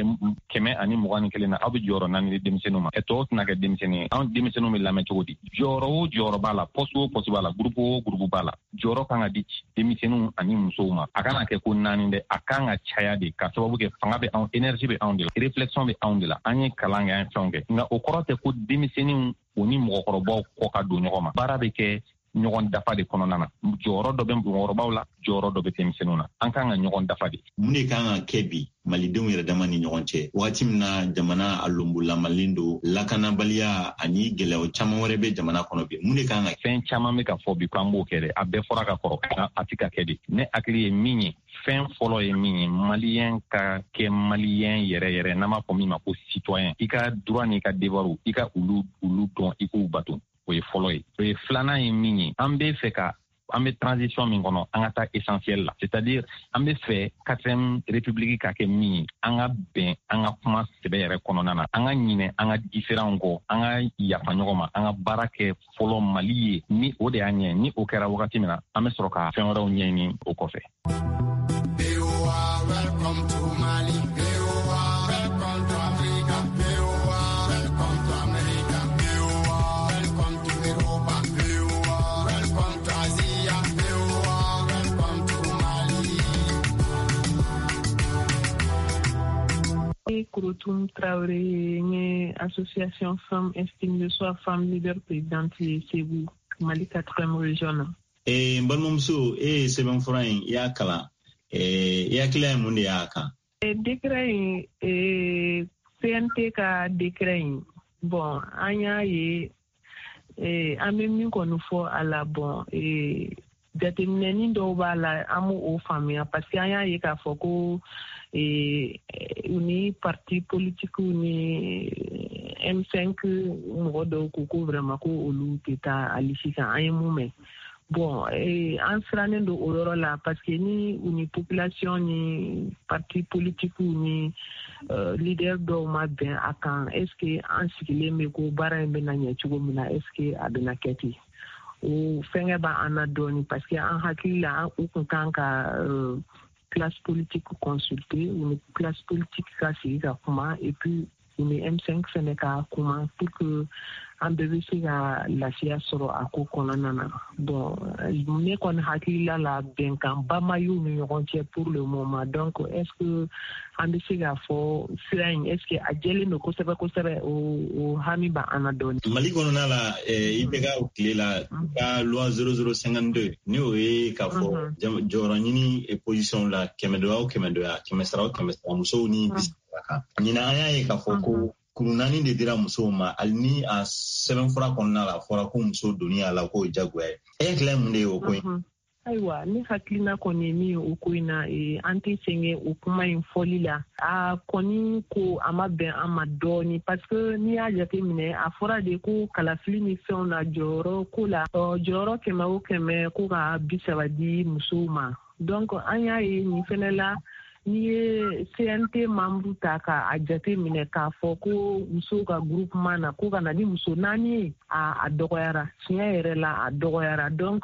121 na aw bɛ jɔyɔrɔ 4 di denmisɛnninw ma tɔw tɛna kɛ denmisɛnnin ye anw denmisɛnninw bɛ lamɛn cogo di jɔyɔrɔ o jɔyɔrɔ b'a la poste o poste b'a la groupe o groupe b'a la jɔyɔrɔ kan ka di denmisɛnninw ani musow ma a kana kɛ ko 4 dɛ a kan ka caya de ka sababu kɛ fanga bɛ anw énergie bɛ anw de la réflexion bɛ anw de la an ye kalan kɛ an ye fɛnw kɛ nka o kɔrɔ tɛ ko denmisɛnninw o ni mɔgɔkɔrɔbaw kɔ ka don ɲɔgɔn ma baara bɛ kɛ ɲɔgɔn dafa de kɔnɔna na jɔyɔrɔ dɔ bɛ mɔgɔkɔrɔbaw la jɔyɔrɔ dɔ bɛ denmisɛnninw na an kan ka ɲɔgɔn dafa de. Mun de kan ka kɛ bi malidenw yɛrɛ dama ni ɲɔgɔn cɛ wagati min na jamana a lombolamalen don lakanabaliya ani gɛlɛyaw caman wɛrɛ bɛ jamana kɔnɔ bi mun de kan ka fɛn caman bɛ ka fɔ bi k'an b'o kɛ dɛ a bɛɛ fɔra ka kɔrɔ a tɛ ka kɛ de ne hakili ye min ye fɛn fɔlɔ ye min ye maliyɛn ka kɛ maliyɛn yɛrɛ yɛrɛ n'an b'a fɔ min ma ko citoyen i ka droit n'i ka devoir i ka olu dɔn i k'u bato o ye fɔlɔ ye o ye filanan ye min ye an bɛ fɛ ka an bɛ transition min kɔnɔ an ka taa essentiel la c'est-à-dire an bɛ fɛ 4e république ka kɛ min ye an ka bɛn an ka kuma sɛbɛ yɛrɛ kɔnɔna na an ka ɲinɛ an ka différent kɔ an ka yafa ɲɔgɔn ma an ka baara kɛ fɔlɔ Mali ye ni o de y'a ɲɛ ni o kɛra wagati min na an bɛ sɔrɔ ka fɛn wɛrɛw ɲɛɲini o kɔfɛ. Kouroutoum Traoré, une association Femmes Estime de Soi, Femmes Leader Présidente Ségou, Mali 4e région. Balmumso seben furain ya kala ya kila mun da ya ka décret CNT ka décret bon anya ye ami ko fo ala bon jateminɛni dɔw b'a la an b'o faamuya parce que an y'a ye k'a fɔ ko u ni parti politique ni M5 mɔgɔ dɔw ko vraiment ko olu tɛ taa hali sisan an ye mun mɛn bon an sirannen don o yɔrɔ la parce que ni u ni population ni parti politique ni leader dɔw ma bɛn a kan est ce que an sigilen bɛ ko baara in bɛna ɲɛ cogo min na est ce que a bɛna kɛ ten o fɛngɛ b'an na dɔɔni parce que an hakili la u kun kan ka classe politique consulter u ni classe politique ka sigi ka kuma et puis u ni M5 fɛnɛ ka kuma pour que an bɛɛ bɛ se ka lafiya sɔrɔ a ko kɔnɔna na bon ne kɔni hakilila la bɛnkanba ma y'u ni ɲɔgɔn cɛ pour le moment donc est ce que an bɛ se k'a fɔ sira in est ce que a jɛlen don kosɛbɛ kosɛbɛ o hami b'an na dɔɔni. Mali kɔnɔna la i bɛ ka tile la ka loi 0052 ni o ye k'a fɔ jɔyɔrɔ ɲini position la 100 o 100 100 o 100 musow ni bisimila kan ɲinan an y'a ye k'a fɔ ko kuru naani de dira musow ma hali ni a sɛbɛn fura kɔnɔna la fɔra ko muso donni a la k'o ye jagoya ye e hakilila mun de ye o ko in ayiwa ne hakilina kɔni ye min ye o ko in na an tɛ sɛgɛn o kuma in fɔli la a kɔni ko a ma bɛn an ma dɔɔni parce que n'i y'a jate minɛ a fɔra de ko kalafili ni fɛnw na jɔyɔrɔ ko la jɔyɔrɔ 100 o 100 ko ka 30 di musow ma donc an y'a ye nin fɛnɛ la n'i ye CNT membre ta k'a jate minɛ k'a fɔ ko musow ka groupement na ko ka na ni muso 4 ye a dɔgɔyara tiɲɛ yɛrɛ la a dɔgɔyara donc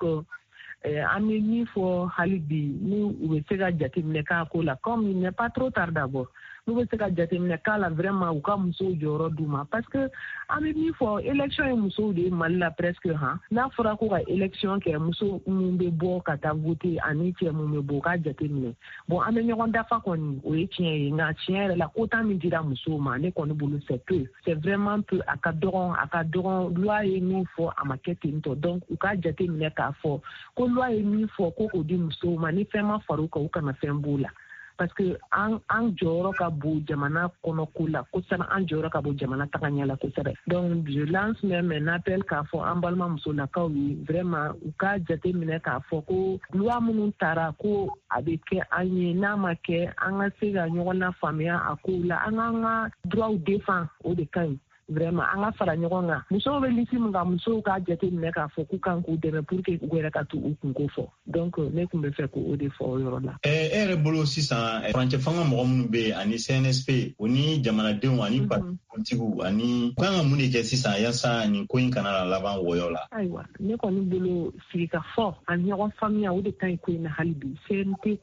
an bɛ min fɔ hali bi ni u bɛ se ka jateminɛ k'a ko la comme il n'est pas trop tard d'abord n'u bɛ se ka jateminɛ k'a la vraiment u ka musow jɔyɔrɔ d'u ma parce que an bɛ min fɔ élection ye musow de ye Mali la presque n'a fɔra ko ka élection kɛ muso min bɛ bɔ ka taa voter ani cɛ min bɛ bɔ u k'a jateminɛ bon an bɛ ɲɔgɔn dafa kɔni o ye tiɲɛ ye nka tiɲɛ yɛrɛ la quota min dira musow ma ne kɔni bolo c'est peu c'est vraiment peu a ka dɔgɔn loi ye min fɔ a ma kɛ ten tɔ donc u k'a jateminɛ k'a fɔ ko loi ye min fɔ ko k'o di musow ma ni fɛn ma fara u kan u kana fɛn b'o la parce que an jɔyɔrɔ ka bon jamana kɔnɔko la kosɛbɛ an jɔyɔrɔ ka bon jamana tagaɲɛ la kosɛbɛ donc je lance même un appel k'a fɔ an balima musolakaw ye vraiment u k'a jateminɛ k'a fɔ ko loi minnu tara ko a bɛ kɛ an ye n'a ma kɛ an ka se ka ɲɔgɔn lafaamuya a kow la an k'an ka droit défend o de ka ɲi vraiment an ka fara ɲɔgɔn kan musow bɛ lisi min kan musow k'a jateminɛ k'a fɔ k'u kan k'u dɛmɛ pour que u yɛrɛ ka to u kunko fɔ donc ne tun bɛ fɛ k'o de fɔ o yɔrɔ la. E yɛrɛ bolo sisan furancɛ fanga mɔgɔ minnu bɛ yen ani CNSP o ni jamanadenw ani parti politigiw ani u kan ka mun de kɛ sisan yaasa nin ko in kana laban wɔyɔ la. Ayiwa ne kɔni bolo sigika fɔ ani ɲɔgɔn faamuya o de ka ɲi ko in na hali bi CNT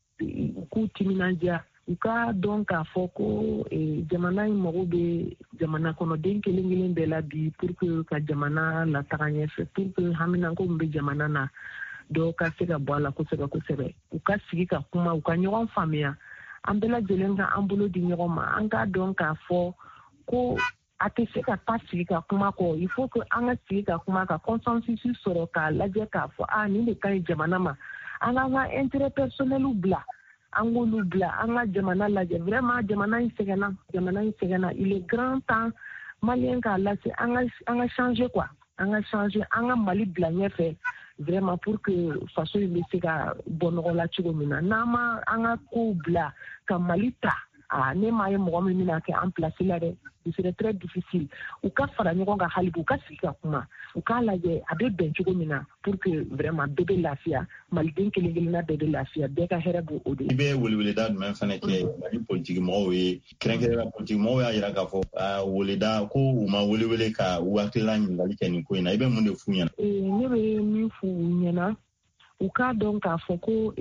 k'u timinandiya u ka dɔn k'a fɔ ko jamana in mago bɛ jamana kɔnɔden kelen kelen bɛɛ la bi pour que ka jamana lataga ɲɛfɛ pour que haminanko min bɛ jamana na dɔw ka se ka bɔ a la kosɛbɛ kosɛbɛ u ka sigi ka kuma u ka ɲɔgɔn faamuya an bɛɛ lajɛlen ka an bolo di ɲɔgɔn ma an k'a dɔn k'a fɔ ko a tɛ se ka taa sigi ka kuma kɔ il faut que an ka sigi ka kuma ka consensus sɔrɔ k'a lajɛ k'a fɔ nin de ka ɲi jamana ma an k'an ka intérêt personnel bila an k'olu bila an ka jamana lajɛ vraiment jamana in sɛgɛnna il est grand temps maliyɛn k'a lase an ka changer quoi an ka changer an ka Mali bila ɲɛfɛ vraiment pour que faso in bɛ se ka bɔ nɔgɔ la cogo min na n'an ma an ka kow bila ka Mali ta ne m'a ye mɔgɔ min bɛna kɛ an place la dɛ ce serait très difficile u ka fara ɲɔgɔn kan hali bi u ka sigi ka kuma u k'a lajɛ a bɛ bɛn cogo min na pour que vraiment bɛɛ bɛ lafiya maliden kelen kelenna bɛɛ bɛ lafiya bɛɛ ka hɛrɛ b'o o de ye. I bɛ weleweleda jumɛn fana kɛ Mali politiki mɔgɔw ye kɛrɛnkɛrɛnnenya politiki mɔgɔw y'a jira k'a fɔ weleda ko u ma welewele ka u hakilila ɲininkali kɛ nin ko in na i bɛ mun de f'u ɲɛna. Ne bɛ min f'u ɲɛna u k'a dɔn k'a fɔ ko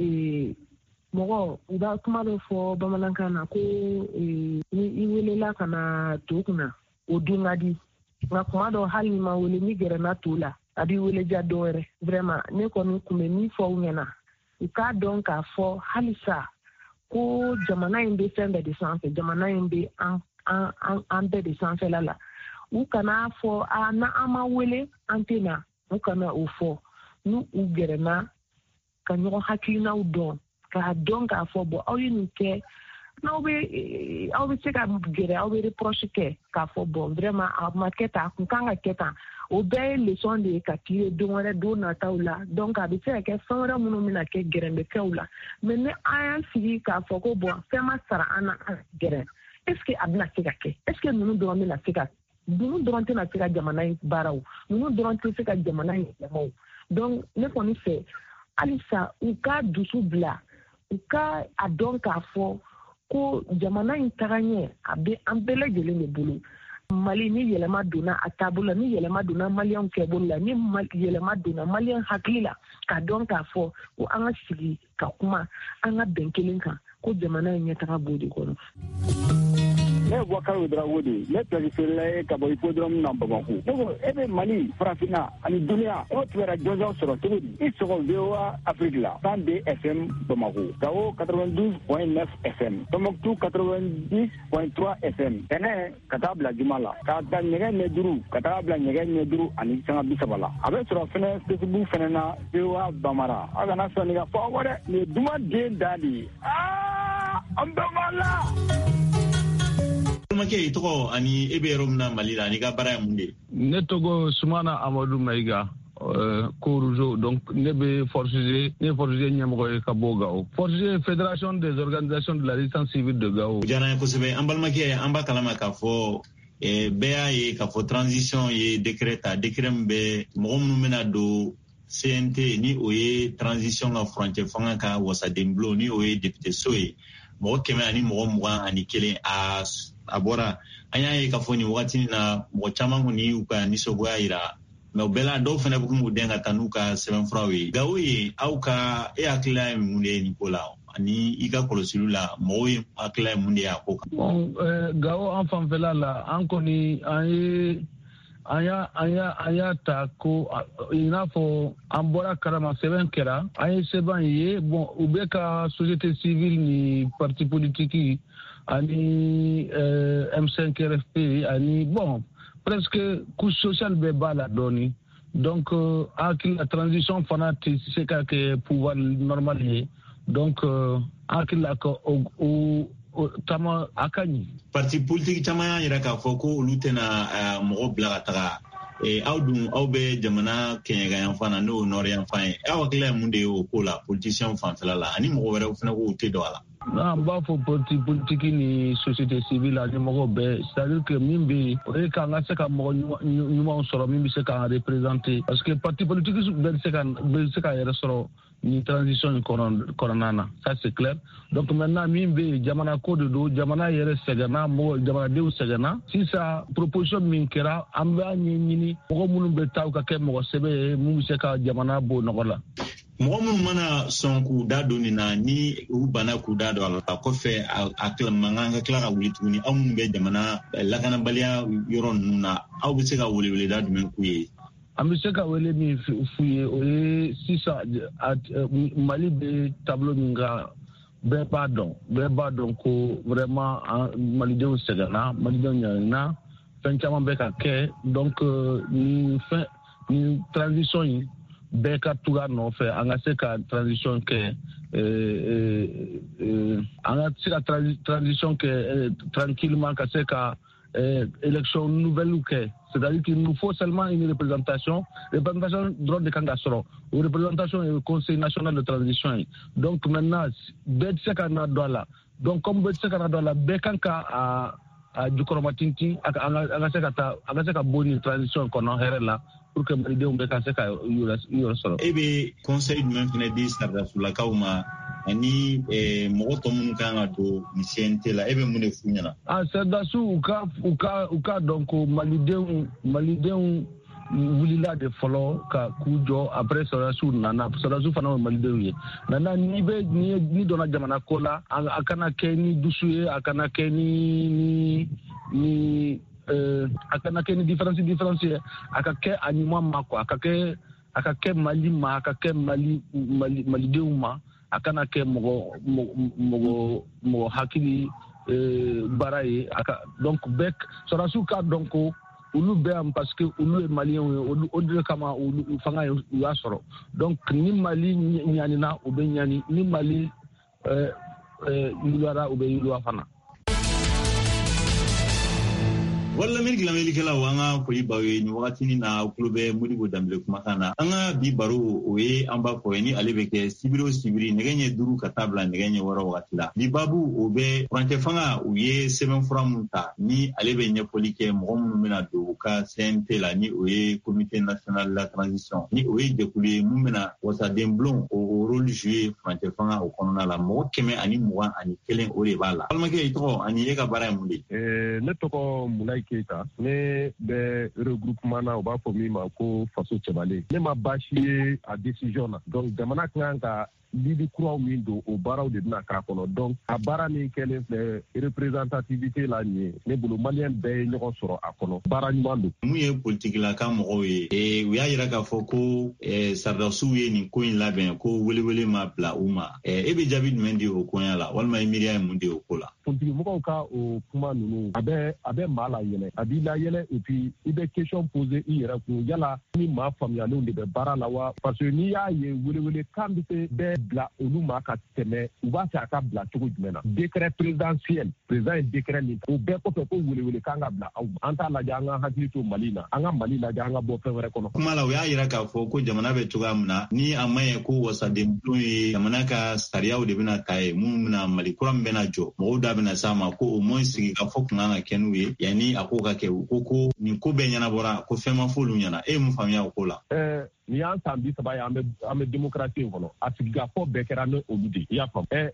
mɔgɔ u b'a kuma dɔ fɔ bamanankan na ko ni i welela ka na to kunna o dun ka di nka kuma dɔ hali ni ma wele ni gɛrɛna to la a b'i wele ja dɔ wɛrɛ vraiment ne kɔni kun bɛ min fɔ u ɲɛna u k'a dɔn k'a fɔ halisa ko jamana in bɛ fɛn bɛɛ de sanfɛ jamana in bɛ an bɛɛ de sanfɛla la u kana fɔ na an ma wele an tɛ na u kana o fɔ nu u gɛrɛna ka ɲɔgɔn hakilinaw dɔn k'a dɔn k'a fɔ bɔn aw ye nin kɛ n'aw bɛ se ka gɛrɛ aw bɛ reproche kɛ k'a fɔ bɔn vraiment a ma kɛ tan a kun kan ka kɛ tan o bɛɛ ye leçon de ye ka k'i ye don wɛrɛ don nataw la donc a bɛ se ka kɛ fɛn wɛrɛ minnu bɛna kɛ gɛrɛnbɛkɛw la mais ni an y'an sigi k'a fɔ ko bɔn fɛn ma sara an na an gɛrɛ est ce que a bɛna se ka kɛ est ce que ninnu dɔrɔn bɛna se ka ninnu dɔrɔn tɛna se ka jamana in baaraw ninnu dɔrɔn tɛ se ka jamana in yɛlɛmaw donc ne kɔni fɛ halisa u ka dusu bila u ka a dɔn k'a fɔ ko jamana in tagaɲɛ a bɛ an bɛɛ lajɛlen de bolo Mali ni yɛlɛma donna a taabolo la ni yɛlɛma donna maliyɛnw kɛbolo la ni yɛlɛma donna maliyɛn hakili la ka dɔn k'a fɔ ko an ka sigi ka kuma an ka bɛn kelen kan ko jamana in ɲɛtaga b'o de kɔnɔ. Ne ye Boubacar Ouedraogo de ye ne planifiera ye ka bɔ hippodrome na Bamako ne ko e bɛ Mali farafinna ani duniya e tun bɛ jɔnjɔn sɔrɔ cogo di i sɔgɔ VOA Afrique la 102 FM Bamako Gao 92.9 FM Tombouctou 90.3 FM Benin ka taa bila Juma la ka taa ɲɛgɛn ɲɛ duuru ka taa bila ɲɛgɛn ɲɛ duuru ani sanga 30 la a bɛ sɔrɔ fɛnɛ Facebook fɛnɛ na VOA Bamara a kana sɔn nin ka fɔ aw dɛ nin ye duman den da de ye an bɛɛ b'a la. Make i tɔgɔ ani e bɛ yɔrɔ min na Mali la ani ka baara ye mun de ye? Ne tɔgɔ Sumana Amadou Maïga Kourouzo donc ne bɛ Force ɲɛmɔgɔ ye ka bɔ Gao. Force Fédération des organisations de la résistance civile de Gao. O diyara n ye kosɛbɛ an balimakɛ an b'a kalama k'a fɔ bɛɛ y'a ye k'a fɔ transition ye décret ta décret min bɛ mɔgɔ minnu bɛna don CNT ni o ye transition ka furancɛ fanga ka wasaden bulon ni o ye député so ye mɔgɔ 100 ani mɔgɔ 21 a bɔra an y'a ye k'a fɔ nin wagati na mɔgɔ caman kɔni y'u ka nisɔngoya yira mais o bɛɛ la dɔw fana bɛ k'u den ka taa n'u ka sɛbɛnfuraw ye Gao ye aw ka e hakilila ye mun de ye nin ko la ani i ka kɔlɔsiliw la mɔgɔw ye hakilila ye mun de ye a ko kan? Bon Gao an fanfɛla la an kɔni an y'a ta ko i n'a fɔ an bɔra kalama sɛbɛn kɛra an ye sɛbɛn ye bon u bɛ ka société civile ni parti politique ani M5 RFP ani bon presque couche sociale bɛɛ b'a la dɔɔni donc hakili la transition fana tɛ se ka kɛ pouvoir normal ye donc hakili la ko o tama a ka ɲi. Parti politique caman y'a jira k'a fɔ ko olu tɛna mɔgɔ bila ka taga aw dun aw bɛ jamana kɛɲɛkan fan na n'o nɔrɔ yan fan ye aw hakilila ye mun de ye o ko la politicien fanfɛla la ani mɔgɔ wɛrɛw fana k'u tɛ don a la? An b'a fɔ parti politique ni société civile ani mɔgɔw bɛɛ c'est-à-dire que min bɛ yen o ye k'an ka se ka mɔgɔ ɲumanw sɔrɔ min bɛ se k'an représenter parce que parti politique bɛɛ bɛ se ka yɛrɛ sɔrɔ ni transition in kɔnɔna na ça c'est clair donc maintenant min bɛ yen jamana ko de don jamana yɛrɛ sɛgɛnna jamanadenw sɛgɛnna sisan proposition min kɛra an b'a ɲɛɲini mɔgɔ minnu bɛ taa u ka kɛ mɔgɔ sɛbɛn ye mun bɛ se ka jamana bɔ nɔgɔ la. Mɔgɔ minnu mana sɔn k'u da don nin na ni u banna k'u da don a la kɔfɛ a mankan ka tila ka wuli tuguni aw minnu bɛ jamana lakanabaliya yɔrɔ ninnu na aw bɛ se ka weleweleda jumɛn k'u ye? An bɛ se ka wele min f'u ye o ye sisan Mali bɛ tableau min kan bɛɛ b'a dɔn ko vraiment malidenw sɛgɛnna malidenw ɲanina fɛn caman bɛ ka kɛ donc ni transition in bɛɛ ka tugu a nɔfɛ an ka se ka transition kɛ tranquillement ka se ka élection nouvelle kɛ c'est-à-dire qu'il nous faut seulement une représentation dɔrɔn de kan ka sɔrɔ o représentation est le conseil national de transition donc maintenant bɛɛ tɛ se ka na don a la donc comme bɛɛ tɛ se ka na don a la bɛɛ kan ka a jukɔrɔma tintin an ka se ka bɔ nin transition kɔnɔ hɛrɛ la pour que malidenw bɛɛ ka se ka yɔrɔ sɔrɔ. E bɛ conseil jumɛn fana di saridasolakaw ma ani mɔgɔ tɔ minnu kan ka don ni CNT la e bɛ mun de f'u ɲɛna? Saridasiw u ka dɔn ko malidenw wulila de fɔlɔ ka k'u jɔ après saridasiw nana saridasiw fana ye malidenw ye maintenant ni donna jamana ko la a kana kɛ ni dusu ye a kana kɛ ni différence ye a ka kɛ a ɲuman ma quoi a ka kɛ Mali ma a ka kɛ malidenw ma a kana kɛ mɔgɔ hakili baara ye donc bɛɛ saridasiw ka dɔn ko olu bɛ yan parce que olu ye maliyɛnw ye o de kama olu fanga u y'a sɔrɔ donc ni Mali ɲanina u bɛ ɲani ni Mali yuluwara u bɛ yuluwa fana. Wala Ameriki lamɛnnikɛlaw an ka foli b'aw ye nin wagati na kulo bɛ Modibo Dambele kumakan na. An ka bi baro o ye an b'a fɔ ni ale bɛ kɛ sibiri o sibiri nɛgɛ ɲɛ 5 ka taa bila nɛgɛ ɲɛ 6 wagati la. Bi babu o bɛ furancɛ fanga u ye sɛbɛnfura mun ta ni ale bɛ ɲɛfɔli kɛ mɔgɔ minnu bɛna don u ka CNT la ni o ye Comité National de la Transition ni o ye jɛkulu ye mun bɛna wasaden bulon o rôle jouer furancɛ fanga o kɔnɔna la mɔgɔ 121 o de b'a la. Balimakɛ i tɔgɔ ani e ka baara ye mun de? Ne tɔgɔ Mulayi Keita, ne bɛ regroupement na u b'a fɔ min ma ko faso cɛbalen. Ne ma baasi ye a décision na. Donc jamana kan ka lidi kuraw min don o baaraw de bɛna k'a kɔnɔ. Donc a baara min kɛlen filɛ représentativité la nin ye ne bolo maliyɛn bɛɛ ye ɲɔgɔn sɔrɔ a kɔnɔ. Baara ɲuman don. Mun ye politikilaka mɔgɔw ye u y'a yira k'a fɔ ko saridasiw ye nin ko in labɛn ko welewele ma bila u ma. E bɛ jaabi jumɛn di o koɲa la walima i miiriya ye mun de o ko la? Politikimɔgɔw ka o kuma ninnu a bɛ maa la yɛlɛ a b'i la yɛlɛ et puis i bɛ question poser i yɛrɛ kun yala ni maa faamuyalenw de bɛ baara la wa parce que n'i y'a ye welewele kan bɛ se bɛɛ bila olu ma ka tɛmɛ u b'a fɛ a ka bila cogo jumɛn na décret présidentiel président ye décret min ta o bɛɛ kɔfɛ ko welewele kan ka bila aw ma an t'a lajɛ an ka hakili to Mali la an ka Mali lajɛ an ka bɔ fɛn wɛrɛ kɔnɔ. Kuma la u y'a yira k'a fɔ ko jamana bɛ cogoya min na ni a ma ɲɛ ko wasaden bulon ye jamana ka sariyaw de bɛna ta ye mun bɛna Mali kura min bɛna jɔ mɔgɔw da bɛna s'a ma ko o moins sigi ka fɔ kun kan ka kɛ n'u ye yanni a ko ka kɛ u ko nin ko bɛɛ ɲɛnabɔra ko fɛn ma f'olu ɲɛna e ye mun faamuya o ko la? Ni y'an san 30 ye an bɛ démocratie in kɔnɔ a sigikafɔ bɛɛ kɛra ni olu de i y'a faamu.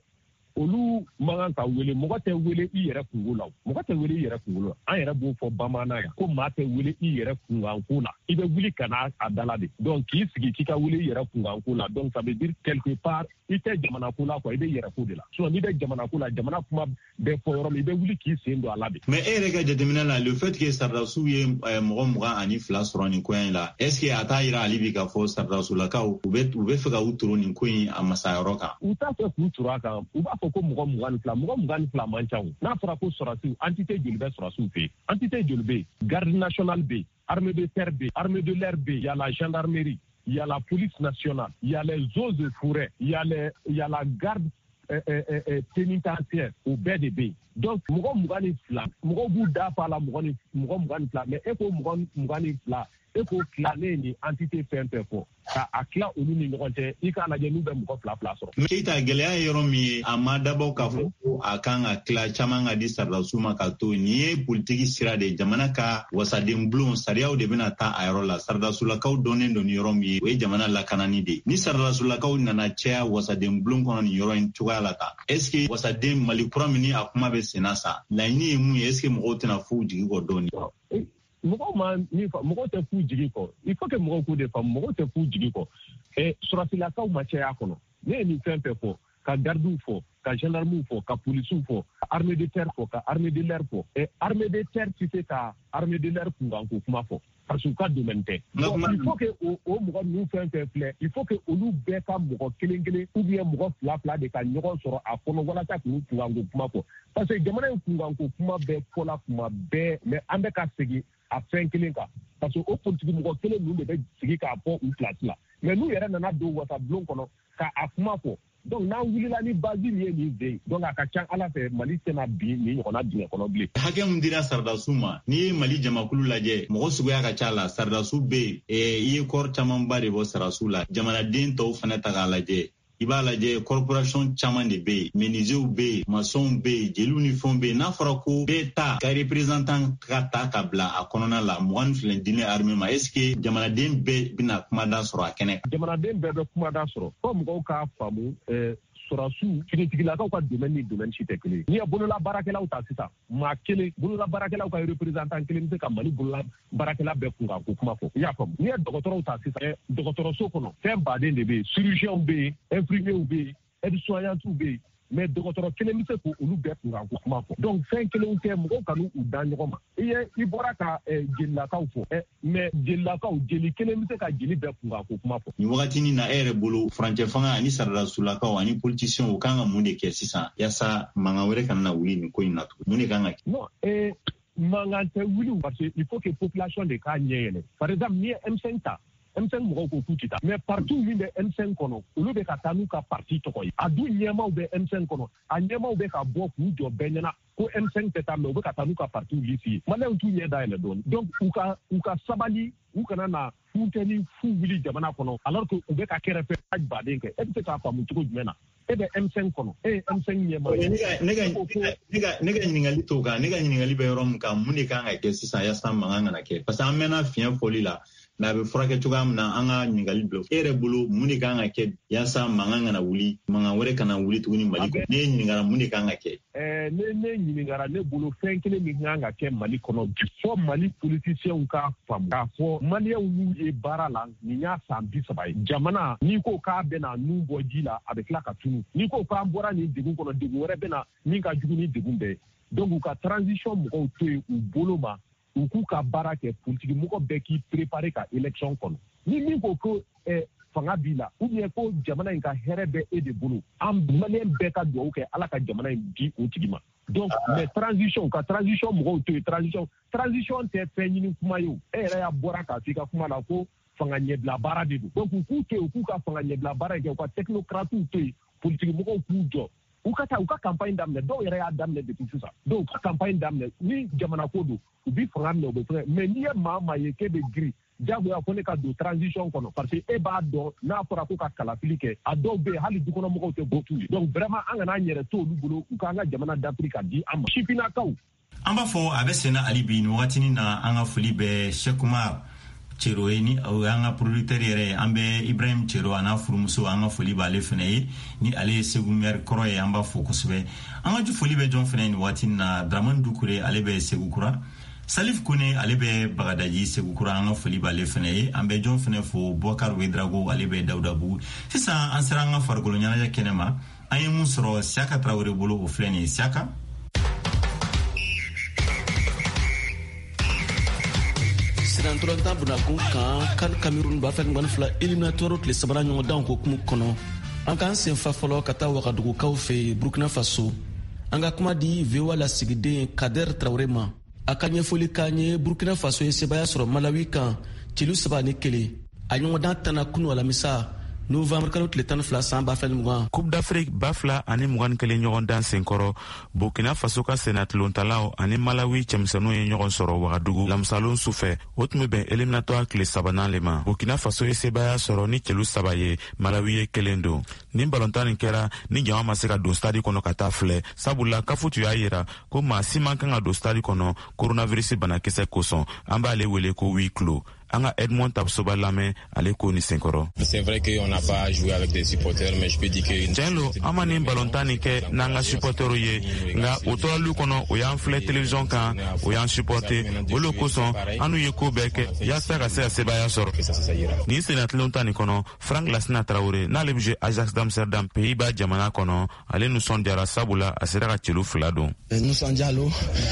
Olu man kan ka wele mɔgɔ tɛ wele i yɛrɛ kungo la mɔgɔ tɛ wele i yɛrɛ kungo la an yɛrɛ b'o fɔ bamanan yan ko maa tɛ wele i yɛrɛ kunkanko la i bɛ wuli ka n'a dala de donc k'i sigi k'i ka wele i yɛrɛ kunkanko la donc ça veut dire quelque part i tɛ jamana ko la quoi i bɛ yɛrɛ ko de la sinon n'i bɛ jamana ko la jamana kuma bɛɛ fɔ yɔrɔ min i bɛ wuli k'i sen don a la de. Mais e yɛrɛ ka jateminɛ la le fait que saridasiw ye mɔgɔ 22 sɔrɔ nin ko in la est ce que a t'a yira hali bi k'a fɔ saridasolakaw u bɛ fɛ ka u turu nin ko in a masayɔrɔ kan? U t'a fɛ k'u turu a kan u b'a fɔ ko mɔgɔ 22 man ca n'a fɔra ko sɔrɔsiw entité joli bɛ sɔrɔsiw fɛ yen entité joli bɛ yen garde nationale bɛ yen armée de terre bɛ yen armée de l'air bɛ yen y a la gendarmerie il y a la police nationale il y a les eaux et forêts il y a la garde pénitentiaire o bɛɛ de bɛ yen donc mɔgɔ 22 mɔgɔw b'u da fa la mɔgɔ 22 mais e ko mɔgɔ 22 e ko tilanen ni entité fɛn fɛn fɔ k'a tila olu ni ɲɔgɔn cɛ i k'a lajɛ n'u bɛ mɔgɔ 2 sɔrɔ. Mais Keita gɛlɛya ye yɔrɔ min ye a ma dabɔ k'a fɔ ko a kan ka tila caman ka di saridasiw ma ka to nin ye politiki sira de jamana ka wasaden bulon sariyaw de bɛna taa a yɔrɔ la saridasolakaw dɔnnen don ni yɔrɔ min ye o ye jamana lakanani de ni saridasolakaw nana caya wasaden bulon kɔnɔ nin yɔrɔ in cogoya la ta est ce que wasaden Mali kura min ni a kuma bɛ senna sa laɲini ye mun ye est ce que mɔgɔw tɛna f'u jigi kɔ dɔɔni? Mɔgɔw tɛ f'u jigi kɔ il faut que mɔgɔw k'o de faamu mɔgɔw tɛ f'u jigi kɔ sɔrɔsilakaw ma caya kɔnɔ ne ye nin fɛn fɛn fɔ ka gardiw fɔ ka gendarmew fɔ ka polisiw fɔ ka armée de terre fɔ ka armée de l'air fɔ armée de terre tɛ se ka armée de l'air kunkanko kuma fɔ parce que u ka domaine tɛ donc il faut que o mɔgɔ ninnu fɛn fɛn filɛ il faut que olu bɛɛ ka mɔgɔ kelen ou bien mɔgɔ 2 de ka ɲɔgɔn sɔrɔ a kɔnɔ walasa k'u kunkanko kuma fɔ parce que jamana in kunkanko kuma bɛɛ fɔla kuma bɛɛ mais an bɛ ka segin a fɛn kelen kan parce que o politiki mɔgɔ kelen ninnu de bɛ sigi k'a bɔ u place la mais n'u yɛrɛ nana don wasabulon kɔnɔ k'a kuma fɔ donc n'an wulila ni base min ye nin fɛ yen donc a ka ca Ala fɛ Mali tɛna bin nin ɲɔgɔnna dingɛ kɔnɔ bilen. Hakɛ min dira saridasiw ma n'i ye Mali jamakulu lajɛ mɔgɔ suguya ka ca la saridasiw bɛ yen i ye kɔɔri camanba de bɔ saridasiw la jamanaden tɔw fana ta k'a lajɛ i b'a lajɛ corporation caman de bɛ yen menuisiers bɛ yen maçons bɛ yen jeliw ni fɛnw bɛ yen n'a fɔra ko bɛɛ ta ka représentant ka ta ka bila a kɔnɔna la 22 diinɛ armée ma est ce que jamanaden bɛɛ bɛna kumadan sɔrɔ a kɛnɛ kan? Jamanaden bɛɛ bɛ kumadan sɔrɔ fɔ mɔgɔw k'a faamu sɔrɔsiw finitigilakaw ka domaine ni domaine si tɛ kelen n'i ye bolola baarakɛlaw ta sisan maa kelen bolola baarakɛlaw ka représentant kelen bɛ se ka Mali bolola baarakɛla bɛɛ kunkanko kuma fɔ i y'a faamu n'i ye dɔgɔtɔrɔw ta sisan dɔgɔtɔrɔso kɔnɔ fɛn baden de bɛ yen chirurgiens bɛ yen infirmiers bɛ yen aides-soignantes bɛ yen mais dɔgɔtɔrɔ kelen bɛ se k'olu bɛɛ kunkanko kuma fɔ donc fɛn kelenw tɛ mɔgɔw ka n'u da ɲɔgɔn ma i bɔra ka jelilakaw fɔ mais jelilakaw jeli kelen bɛ se ka jeli bɛɛ kunkanko kuma fɔ. Nin wagatinin na e yɛrɛ bolo furancɛ fanga ani saridasolakaw ani politiciens u kan ka mun de kɛ sisan yaasa mankan wɛrɛ kana na wuli nin ko in na tugun mun de kan ka kɛ? Non mangante wuli parce que il faut que population de ka nyele par exemple ni M5 ta M5 mɔgɔw ko k'u ti taa mais partout min bɛ M5 kɔnɔ olu bɛ ka taa n'u ka parti tɔgɔ ye a dun ɲɛmaw bɛ M5 kɔnɔ a ɲɛmaw bɛ ka bɔ k'u jɔ bɛɛ ɲɛna ko M5 tɛ taa mais u bɛ ka taa n'u ka parti lisi ye maliyɛnw t'u ɲɛ dayɛlɛ dɔɔni donc u ka sabali u kana na funtɛni fu wuli jamana kɔnɔ alors que u bɛ ka kɛrɛfɛ baden kɛ e bɛ se k'a faamu cogo jumɛn na e bɛ M5 kɔnɔ e ye M5 ɲɛma ye ne ka ɲininkali t'o kan ne ka ɲininkali bɛ yɔrɔ min kan mun de kan ka kɛ sisan yaasa mankan kana kɛ parce que an mɛnna fiɲɛ fɔli la n'a bɛ furakɛ cogoya min na an ka ɲininkali bila e yɛrɛ bolo mun de kan ka kɛ yaasa mankan kana wuli mankan wɛrɛ kana wuli tuguni Mali kɔnɔ ne ɲininkara mun de kan ka kɛ ne ɲininkara ne bolo fɛn kelen min kan ka kɛ Mali kɔnɔ bi fɔ Mali politiciens ka faamu k'a fɔ maliyɛnw n'u ye baara la nin y'a san 30 ye jamana n'i ko k'a bɛna nun bɔ ji la a bɛ tila ka tunu n'i ko k'an bɔra nin degun kɔnɔ degun wɛrɛ bɛna min ka jugu ni degun bɛɛ donc u ka transition mɔgɔw to yen u bolo ma u k'u ka baara kɛ politique mɔgɔ bɛɛ k'i préparer ka élection kɔnɔ ni min ko fanga b'i la ou bien ko jamana in ka hɛrɛ bɛ e de bolo an maliyɛn bɛɛ ka dugawu kɛ ala ka jamana in di o tigi ma donc mais transition mɔgɔw to yen transition tɛ fɛn ɲini kuma ye o e yɛrɛ y'a bɔra k'a f'i ka kuma la ko fanga ɲɛbila baara de don donc u k'u to yen u k'u ka fanga ɲɛbila baara kɛ u ka technocrates to yen politique mɔgɔw k'u jɔ u ka taa u ka campagne daminɛ dɔw yɛrɛ y'a daminɛ depuis sisan donc u ka campagne daminɛ ni jamana ko don u bi fanga minɛ u bɛ fɛngɛ mais n'i ye maa ye k'e bɛ giri jagoya ko ne ka don transition kɔnɔ parce que e b'a dɔn n'a fɔra ko ka kalafili kɛ a dɔw bɛ yen hali dukɔnɔmɔgɔw tɛ bɔ t'u ye donc vraiment an kana an yɛrɛ to olu bolo u k'an ka jamana dafiri ka di an ma sifinnakaw an b'a fɔ a bɛ senna hali bi nin wagatinin na an ka foli bɛ Cheikh Umar Cero ye ni an ka producteur yɛrɛ an bɛ Ibrahim Cero a n'a furumuso an ka foli b'ale fana ye ni ale ye Segu maire kɔrɔ ye an b'a fɔ kosɛbɛ an ka foli bɛ jɔn fana ye nin wagatinin na Dramane Doucouré ale bɛ Segu Kura Salif Kone ale bɛ Bagadaji Segu Kura an ka foli b'ale fana ye an bɛ jɔn fana fo Boubacar Ouedraogo ale bɛ Dawudabugu sisan an sera an ka farikolo ɲɛnajɛ kɛnɛ ma an ye mun sɔrɔ Siaka Traoré bolo o filɛ nin ye Siaka Sirantolantan bunakun kan Cameroun b'a fɛ ŋɔni fila éliminatoire tile sabara ɲɔgɔn dan ko kumu kɔnɔ an k'an sen fa fɔlɔ ka taa Wagadugukaw fɛ Burkina Faso an ka kuma di VOA lasigiden Kader Traoré ma a ka ɲɛfɔli k'an ye Burkina Faso ye sebaya sɔrɔ Malawi kan celu 3-1 a ɲɔgɔn dan tana kunu alamisa Novembre kalo tile 12 san b'a fɛ ni mugan Coupe d'Afrique ba 2-21 ɲɔgɔn dan senkɔrɔ Burkina Faso ka senatilontalaw ani Malawi cɛmisɛnninw ye ɲɔgɔn sɔrɔ Wagadugu lamisalon sufɛ o tun bɛ bɛn éliminatoire tile 3nan le ma Burkina Faso ye sebaya sɔrɔ ni celu 3 ye Malawi ye 1 don ni balontan nin kɛra ni jama ma se ka don stade kɔnɔ ka taa filɛ sabula kafu tun y'a yira ko maa si man kan ka don stade kɔnɔ coronavirus banakisɛ kosɔn an b'ale wele ko huis clos an ka Edmond Tabsoba lamɛn ale ko ni senkɔrɔ. C'est vrai qu'on n'a pas joué avec des supporters mais je peux dire que tiɲɛ lo an ma nin balontan nin kɛ n'an ka supporters ye nka o tɔrɔlu kɔnɔ o y'an filɛ télévision kan o y'an supporter o le kosɔn an n'u ye ko bɛɛ kɛ yaasa ka se ka sebaya sɔrɔ nin senatilentan nin kɔnɔ Frank Lassina Traoré n'ale bɛ jouer Ajax d'Amsterdam Pays-Bas jamana kɔnɔ ale nisɔndiyara sabula a sera ka celu 2 don. Nisɔndiyalo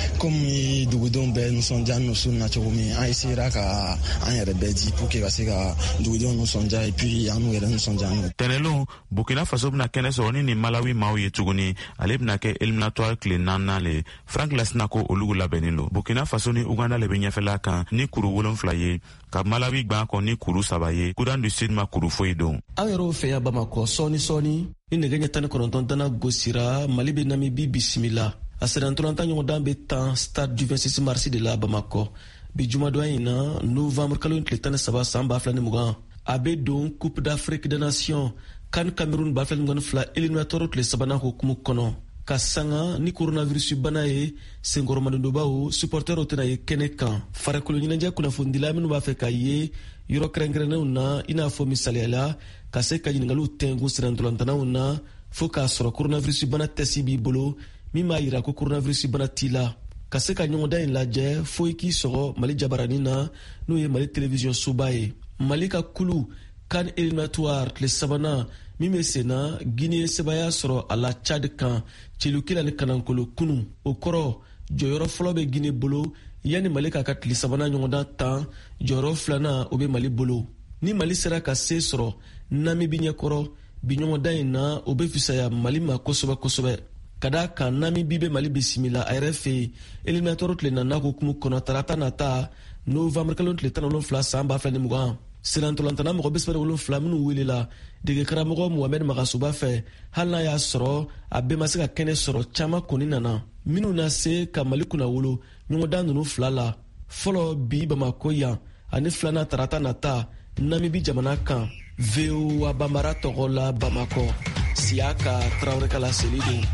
komi dugudenw bɛɛ nisɔndiya n'u sun na cogo min an essayera ka an yɛrɛ bɛɛ di pour que ka se ka dugudenw nisɔndiya et puis an n'u yɛrɛ nisɔndiya n'u. Tɛnɛlon Burkina Faso bɛna kɛnɛ sɔrɔ ni Malawi maaw ye tuguni ale bɛna kɛ éliminatoire tile 4nan le Frank Lassina ko olu labɛnnen lo Burkina Faso ni Uganda le bɛ ɲɛfɛla kan ni kuru 7 ye ka Malawi gban kɔ ni kuru 3 ye Soudan du Sud ma kuru foyi don. Aw yɛrɛw fɛ yan Bamakɔ sɔɔni ni nɛgɛ ɲɛ 19 dana gosira Mali bɛ Namibi bisimila a senatolantan ɲɔgɔn dan bɛ tan stade du 26 mars de la Bamakɔ bi jumadonya in na Novembre kalo tile 13 san b'a fila ni mugan a bɛ don Coupe d'Afrique des Nations kan Cameroun b'a fila ni mugan fila éliminatoire tile 3nan hukumu kɔnɔ ka sanga ni coronavirus bana ye senkɔrɔmadondobaw supporters tɛna ye kɛnɛ kan farikolo ɲɛnajɛ kunnafonidila minnu b'a fɛ ka ye yɔrɔ kɛrɛnkɛrɛnnenw na i n'a fɔ misaliyala ka se ka ɲininkaliw tɛnku sirantolantanaw na fo k'a sɔrɔ coronavirus bana tɛsi b'i bolo min b'a yira ko coronavirus bana t'i la ka se ka ɲɔgɔndan in lajɛ fo i k'i sɔgɔ Mali jabaranin na n'o ye Mali télévision soba ye Mali ka kulu kan éliminatoire tile 3nan min bɛ senna Guinée sebaya sɔrɔ a la Tchad kan celu 1 ni kanankolo kunu o kɔrɔ jɔyɔrɔ fɔlɔ bɛ Guinée bolo yanni Mali k'a ka tile 3nan ɲɔgɔndan tan jɔyɔrɔ 2nan o bɛ Mali bolo ni Mali sera ka se sɔrɔ Namibi ɲɛkɔrɔ bi ɲɔgɔndan in na o bɛ fisaya Mali ma kosɛbɛ kosɛbɛ kada kan Namibie be Mali bisimila a yɛrɛ fe éliminatoire tile nana hukumu kɔnɔ tarata nata novembre kalo tile 17 san 2020 senatolantana mɔgɔ besibɛri 7 minnu welela dege karamɔgɔ Mohamed Magasuba fɛ hali n'a y'a sɔrɔ a bɛɛ ma se ka kɛnɛ sɔrɔ caman kɔni nana minnu na se ka Mali kunna wolo ɲɔgɔndan ninnu 2 la fɔlɔ bi Bamako yan ani 2nan tarata nata Namibie jamana kan VOA Bambara tɔgɔ la Bamako Siaka Traoré Kala Selido.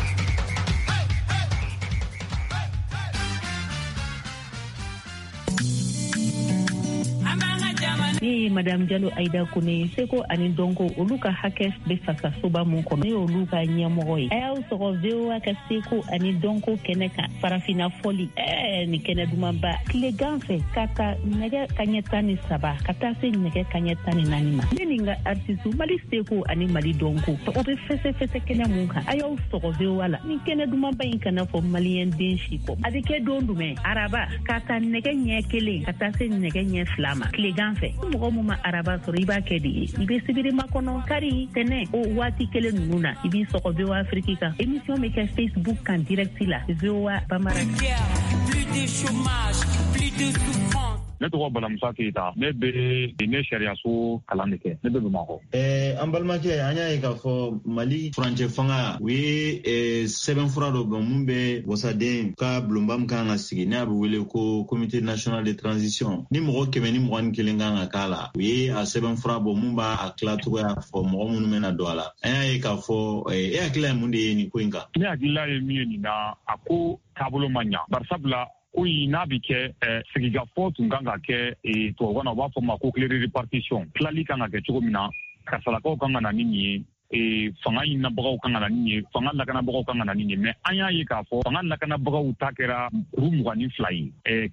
Ni Madame Diallo Aïda Kone seko ani donko olu ka hakɛ bɛ fasa soba mun kɔnɔ ne olu ka ɲɛmɔgɔ ye a y'aw sɔgɔ VOA ka seko ani donko kɛnɛ kan farafina fɔli ni kɛnɛ dumanba tilegan fɛ ka ta nɛgɛ kaɲɛ 17 ka taa se nɛgɛ kaɲɛ 14 ma ne ni n ka artiste Mali seko ani Mali donko o bɛ fɛsɛfɛsɛ kɛnɛ mun kan a y'aw sɔgɔ VOA la ni kɛnɛ dumanba in kana fɔ maliyɛn den si kɔ a bɛ kɛ don jumɛn araba ka ta nɛgɛ ɲɛ 1 ka taa se nɛgɛ ɲɛ 2 ma tilegan fɛ mɔgɔ mun ma araba sɔrɔ i b'a kɛ de ye i bɛ sibiri makɔnɔ kari tɛnɛ o waati kelen ninnu na i b'i sɔgɔ VOA Afrique kan émission bɛ kɛ Facebook kan direct la VOA Bambara. Plus de chômage, plus de souffrance. Ne tɔgɔ Balamusa Keyita ne bɛ ne sariyaso kalan de kɛ ne bɛ Bamakɔ. An balimakɛ an y'a ye k'a fɔ Mali furancɛ fanga u ye sɛbɛnfura dɔ bɔ mun bɛ wasaden ka bulonba min kan ka sigi n'a bɛ wele ko comité national de transition ni mɔgɔ 121 kan ka k'a la u ye a sɛbɛnfura bɔ mun b'a tila cogoya fɔ mɔgɔ minnu bɛna don a la an y'a ye k'a fɔ e hakilila ye mun de ye nin ko in kan. Ne hakilila ye min ye nin na a ko taabolo ma ɲa barisabula ko in n'a bɛ kɛ sigikafɔ tun kan ka kɛ tubabukan na u b'a fɔ ma ko clé de répartition tilali kan ka kɛ cogo min na kasalakaw kan ka na ni nin ye fanga ɲinabagaw kan ka na ni nin ye fanga lakanabagaw kan ka na ni nin ye mais an y'a ye k'a fɔ fanga lakanabagaw ta kɛra 22 ye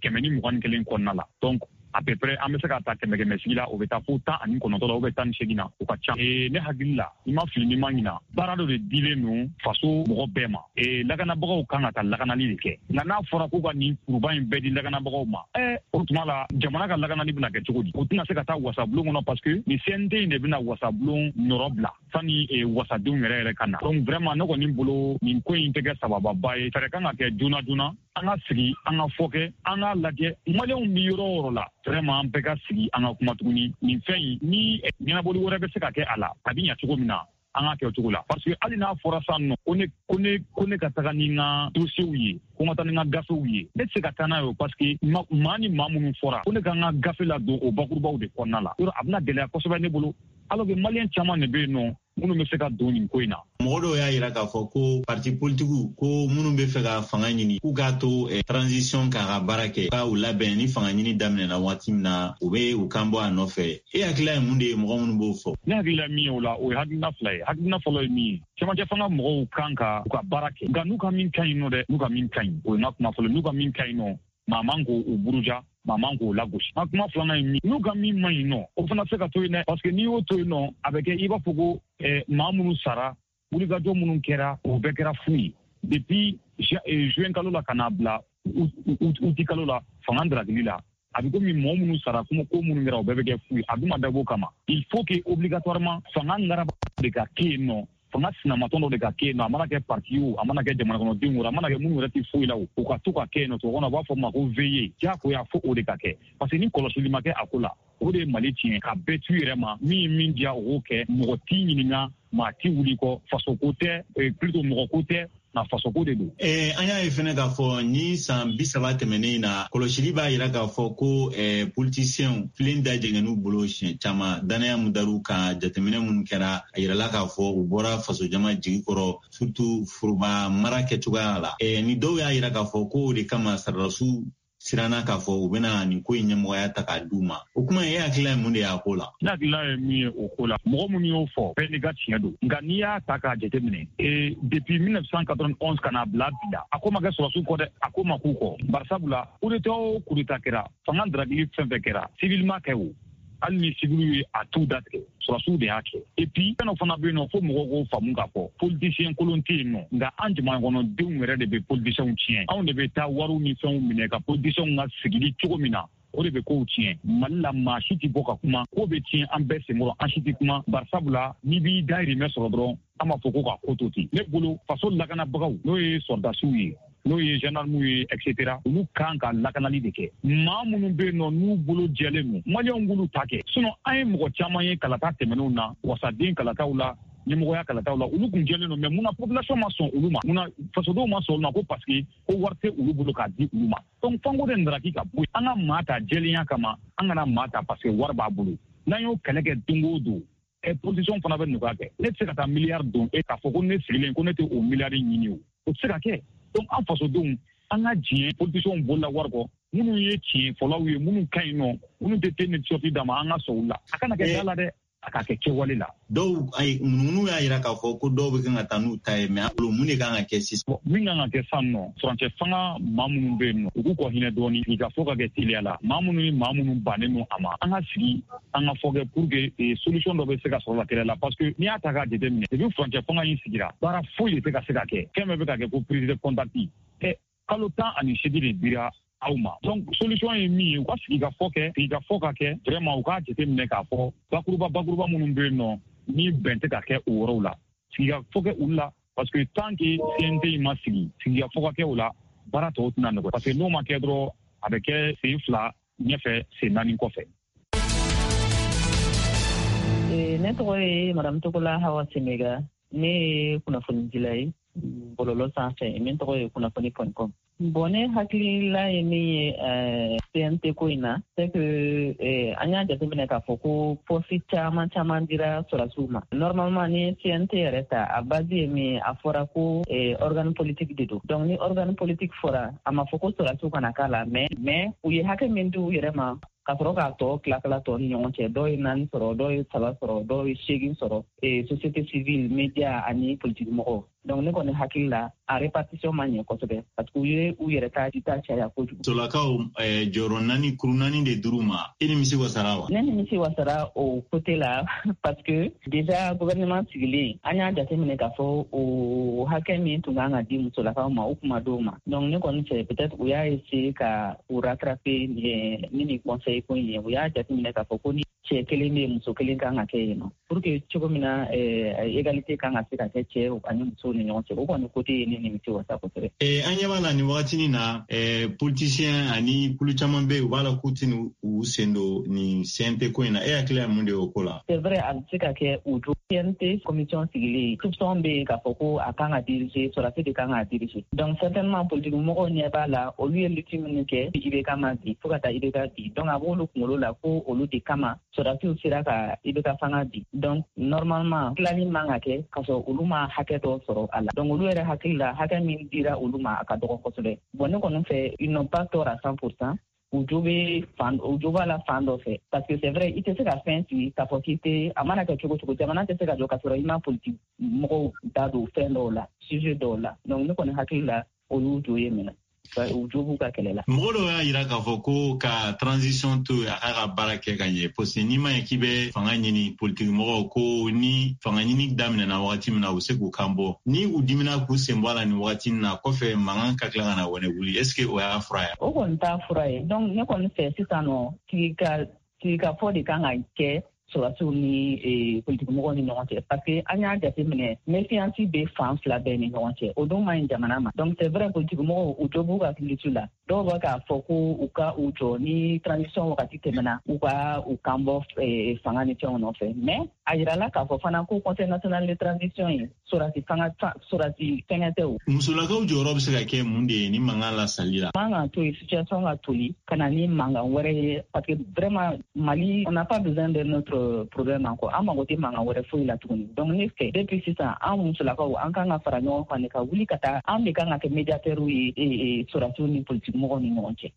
121 kɔnɔna la donc à peu près an bɛ se ka ta 100 sigi la o bɛ taa fo 19 la o bɛ 18 na o ka ca ne hakili la i ma fili ni ma ɲina baara dɔ de dilen don faso mɔgɔ bɛɛ ma lakanabagaw kan ka taa lakanali de kɛ nka n'a fɔra ko ka nin kuruba in bɛɛ di lakanabagaw ma o tuma la jamana ka lakanali bɛna kɛ cogo di o tɛna se ka taa wasabulon kɔnɔ parce que ni CNT in de bɛna wasabulon nɔrɔ bila sani wasadenw yɛrɛ ka na donc vraiment ne kɔni bolo nin ko in tɛ kɛ sabababa ye fɛɛrɛ kan ka kɛ joona joona an ka sigi an ka fɔ kɛ an ka lajɛ maliyɛnw bɛ yɔrɔ o yɔrɔ la vraiment an bɛɛ ka sigi an ka kuma tuguni nin fɛn in ni ɲɛnabɔli wɛrɛ bɛ se ka kɛ a la a bɛ ɲɛ cogo min na an ka kɛ o cogo la parce que hali n'a fɔra san nɔ ko ne ka taga ni n ka dossiers ye ko n ka taa ni n ka gafew ye ne tɛ se ka taa n'a ye o parce que maa ni maa minnu fɔra ko ne ka n ka gafe ladon o bakurubaw de kɔnɔna la yɔrɔ a bɛna gɛlɛya kosɛbɛ ne bolo alors que maliyɛn caman de bɛ yen nɔ minnu bɛ se ka don nin ko in na. mɔgɔ dɔw y'a jira k'a fɔ ko parti politigiw ko minnu bɛ fɛ ka fanga ɲini k'u k'a to transition k'a ka baara kɛ ka u labɛn ni fanga ɲini daminɛna waati min na u bɛ u kan bɔ a nɔfɛ e hakilila ye mun de ye mɔgɔ minnu b'o fɔ. ne hakilila min ye o la o ye hakilina fila ye hakilina fɔlɔ ye min ye cɛmancɛ fanga mɔgɔw kan ka u ka baara kɛ nka n'u ka min ka ɲi nɔ dɛ n'u ka min ka ɲi o ye n ka kuma fɔlɔ n'u ka min ka ɲi nɔ maa man k'o buruja maa man k'o lagosi n ka kuma filanan ye min n'u ka min man ɲi nɔ o fana se ka to yen dɛ parce que n'i y'o to yen nɔ a bɛ kɛ i b'a fɔ ko maa minnu sara wulikajɔ minnu kɛra o bɛɛ kɛra fu ye depuis juin kalo la ka n'a bila uti kalo la fanga daragili la a bɛ komi mɔgɔ minnu sara ko minnu kɛra o bɛɛ bɛ kɛ fu ye a dun ma dabɔ o kama il faut que obligatoirement fanga ngaraba de ka kɛ yen nɔ fanga sinamatɔn dɔ de ka kɛ yen nɔ a mana kɛ parti o a mana kɛ jamana kɔnɔdenw o a mana kɛ minnu yɛrɛ tɛ foyi la o ka to ka kɛ yen nɔ tubabu kɔnɔ a b'a fɔ ma ko veiller diyagoya fo o de ka kɛ parce que ni kɔlɔsili ma kɛ a ko la o de ye Mali tiɲɛ ka bɛɛ tu yɛrɛ ma min ye min diya o k'o kɛ mɔgɔ t'i ɲininka maa t'i wuli kɔ faso ko tɛ plutôt mɔgɔ ko tɛ na faso ko de don. An y'a ye fɛnɛ k'a fɔ ni san 30 tɛmɛnen na kɔlɔsili b'a jira k'a fɔ ko politisiyɛnw filen da jɛngɛn'u bolo siɲɛ caman danaya mun dar'u kan jateminɛ mun kɛra a yirala k'a fɔ u bɔra faso jama jigi kɔrɔ surtout foroba mara kɛcogoya la ni dɔw y'a jira k'a fɔ ko o de kama sardasiw siranna k'a fɔ u bɛna nin ko in ɲɛmɔgɔya ta k'a d'u ma o kuma e hakilila ye mun de y'a ko la. Ne hakilila ye min ye o ko la mɔgɔ minnu y'o fɔ bɛɛ n'i ka tiɲɛ don nka n'i y'a ta k'a jateminɛ depuis 1991 ka n'a bila bi la a ko ma kɛ sɔrɔsiw kɔ dɛ a ko ma k'u kɔ barisabula coup d'état o coup d'état kɛra fanga daragili fɛn fɛn kɛra civilement kɛ o hali ni civiliw ye a t'u datigɛ sɔrɔsiw de y'a kɛ et puis fɛn dɔ fana bɛ yen nɔ fo mɔgɔw k'o faamu k'a fɔ politicien kolon tɛ yen nɔ nka an jamana kɔnɔdenw yɛrɛ de bɛ politiciens tiɲɛ anw de bɛ taa wariw ni fɛnw minɛ ka politiciens ka sigili cogo min na o de bɛ kow tiɲɛ Mali la maa si tɛ bɔ ka kuma ko bɛ tiɲɛ an bɛɛ senkɔrɔ an si tɛ kuma barisabula n'i b'i dahirimɛ sɔrɔ dɔrɔn ama foko ka kototi ne bolo faso lakana bagaw no ye soldasiw ye n'o ye gendarme ye etc. olu kan ka lakanali de kɛ maa minnu bɛ yen nɔ n'u bolo jɛlen don maliyɛnw b'olu ta kɛ sinon an ye mɔgɔ caman ye kalata tɛmɛnenw na wasaden kalataw la ɲɛmɔgɔya kalataw la olu kun jɛlen don mais munna population ma sɔn olu ma munna fasodenw ma sɔn olu ma ko parce que ko wari tɛ olu bolo k'a di olu ma donc fanko de ndaraki ka bɔ an ka maa ta jɛlenya kama an kana maa ta parce que wari b'a bolo n'an y'o kɛlɛ kɛ don o don position fana bɛ nɔgɔya kɛ ne tɛ se ka taa miliyari don k'a fɔ ko ne sigilen ko ne tɛ o miliyari ɲini o tɛ se ka kɛ donc an fasodenw an ka diɲɛ politiciens bolola wari kɔ minnu ye tiɲɛ fɔlaw ye minnu ka ɲi nɔ minnu tɛ te ni sorti d'a ma an ka sɔn u la a kana kɛ da la dɛ a ka kɛ kɛwale la dɔw minnu y'a yira k'a fɔ ko dɔw bɛ kan ka taa n'u ta ye mais mun de kan ka kɛ sisan min kan ka kɛ san nɔ furancɛ fanga maa minnu bɛ yen nɔ u k'u kɔ hinɛ dɔɔni i ka fɔ ka kɛ teliya la maa minnu ni maa minnu bannen don a ma an ka sigi an ka fɔ kɛ pour que solution dɔ bɛ se ka sɔrɔ la kɛlɛ la parce que n'i y'a ta k'a jateminɛ depuis furancɛ fanga in sigira baara foyi de tɛ ka se ka kɛ fɛn bɛɛ bɛ ka kɛ ko prise de contact kalo 18 de dira aw ma donc solution ye min ye u ka sigi ka fɔ ka kɛ vraiment u k'a jateminɛ k'a fɔ bakuruba minnu bɛ yen nɔ ni bɛn tɛ ka kɛ o yɔrɔw la sigi ka fɔ kɛ olu la parce que tant que CNT in ma sigi ka fɔ ka kɛ o la baara tɔw tɛna nɔgɔya parce que n'o ma kɛ dɔrɔn a bɛ kɛ sen 2 ɲɛfɛ sen 4 kɔfɛ. Ne tɔgɔ ye Madame Togola Hawa Semega ne ye kunnafonidila ye bɔlɔlɔ sanfɛ min tɔgɔ ye kunnafoni.com. Bon, ne hakilila ye min ye CNT ko in na c'est que an y'a jateminɛ k'a fɔ ko poste caman dira sɔrɔsiw ma. Normalement ni CNT yɛrɛ ta a base ye min a fɔra ko organe politique de don. Donc ni organe politique fɔra a ma fɔ ko sɔrɔsiw kana k'a la mais u ye hakɛ min di u yɛrɛ ma ka sɔrɔ k'a tɔ tila tɔ ni ɲɔgɔn cɛ dɔw ye 4 sɔrɔ dɔw ye 3 sɔrɔ dɔw ye 8 sɔrɔ société civile média ani politique mɔgɔw. Donc ne kɔni hakili la a répartition ma ɲɛ kosɛbɛ parce que u ye u yɛrɛ ta dita caya kojugu. Solakaw jɔyɔrɔ 4 kuru 4 de dir'u ma e nimisi wasara wa? Ne nimisi wasara o côté la parce que déjà gouvernement sigilen an y'a jateminɛ k'a fɔ o hakɛ min tun kan ka di musolakaw ma o kuma dɔw ma. Donc ne kɔni fɛ peut-être u y'a essayer ka u rattraper ni conseil ko in ye u y'a jateminɛ k'a fɔ ko ni cɛ kelen bɛ muso kelen kan ka kɛ yen nɔ pour que cogo min na égalité kan ka se ka kɛ cɛ ani muso ni ɲɔgɔn cɛ o kɔni côté ye ne nimisi wasa kosɛbɛ. An ɲɛ b'a la nin wagatinin na politicien ani kulu caman bɛ yen u b'a la k'u tɛna u sen don nin CNT ko in na e hakili ye mun de y'o ko la? C'est vrai a bɛ se ka kɛ u do CNT commission sigilen soupçon bɛ yen k'a fɔ ko a kan ka diriger sɔrɔsi de kan ka diriger donc certainement politique mɔgɔw ɲɛ b'a la olu ye lutte minnu kɛ IBK ma bi fo ka taa IBK bi donc a b'olu kunkolo la ko olu de kama sɔrɔsiw sera ka IBK fanga bi donc normalement tilali man ka kɛ k'a sɔrɔ olu ma hakɛ dɔ sɔrɔ a la donc olu yɛrɛ hakili la hakɛ min dira olu ma a ka dɔgɔ kosɛbɛ bon ne kɔni fɛ ils n'ont pas tort à 100%. U jo b'a la fan dɔ fɛ parce que c'est vrai i tɛ se ka fɛn sigi k'a fɔ k'i tɛ a mana kɛ cogo cogo jamana tɛ se ka jɔ ka sɔrɔ i ma politique mɔgɔw da don fɛn dɔw la sujet dɔw la donc ne kɔni hakili la olu jo ye minɛ u jo b'u ka kɛlɛ la. Mɔgɔ dɔw y'a jira k'a fɔ ko ka transition to a k'a ka baara kɛ ka ɲɛ parce que n'i ma ye k'i bɛ fanga ɲini politique mɔgɔw ko ni fanga ɲini daminɛna wagati min na u bɛ se k'u kan bɔ ni u dimina k'u sen bɔ a la nin wagati na kɔfɛ mankan ka tila ka na wɛnɛ wuli est ce que o y'a fura ye? O kɔni t'a fura ye donc ne kɔni fɛ sisan nɔ sigi ka fɔ de kan ka kɛ sɔrɔsiw ni politique mɔgɔw ni ɲɔgɔn cɛ parce que an y'a jateminɛ méfiance bɛ fan 2 bɛɛ ni ɲɔgɔn cɛ o dun ma ɲi jamana ma donc c'est vrai politique mɔgɔw u jo b'u ka lutte la dɔw b'a k'a fɔ ko u ka u jɔ ni transition wagati tɛmɛna u ka u kan bɔ fanga ni fɛnw nɔfɛ mais a yirala k'a fɔ fana ko conseil national de transition ye sɔrɔsi fɛngɛ tɛ o. Musolakaw jɔyɔrɔ bɛ se ka kɛ mun de ye ni mankan la sali la? Mankan to yen situation ka toli ka na ni mankan wɛrɛ ye parce que vraiment Mali on n'a pas besoin de notre problème encore an mago tɛ mankan wɛrɛ foyi la tuguni donc ne fɛ depuis sisan an musolakaw an kan ka fara ɲɔgɔn kan de ka wuli ka taa an de kan ka kɛ médiateur ye sɔrɔsiw ni politique mɔgɔw ni ɲɔgɔn cɛ.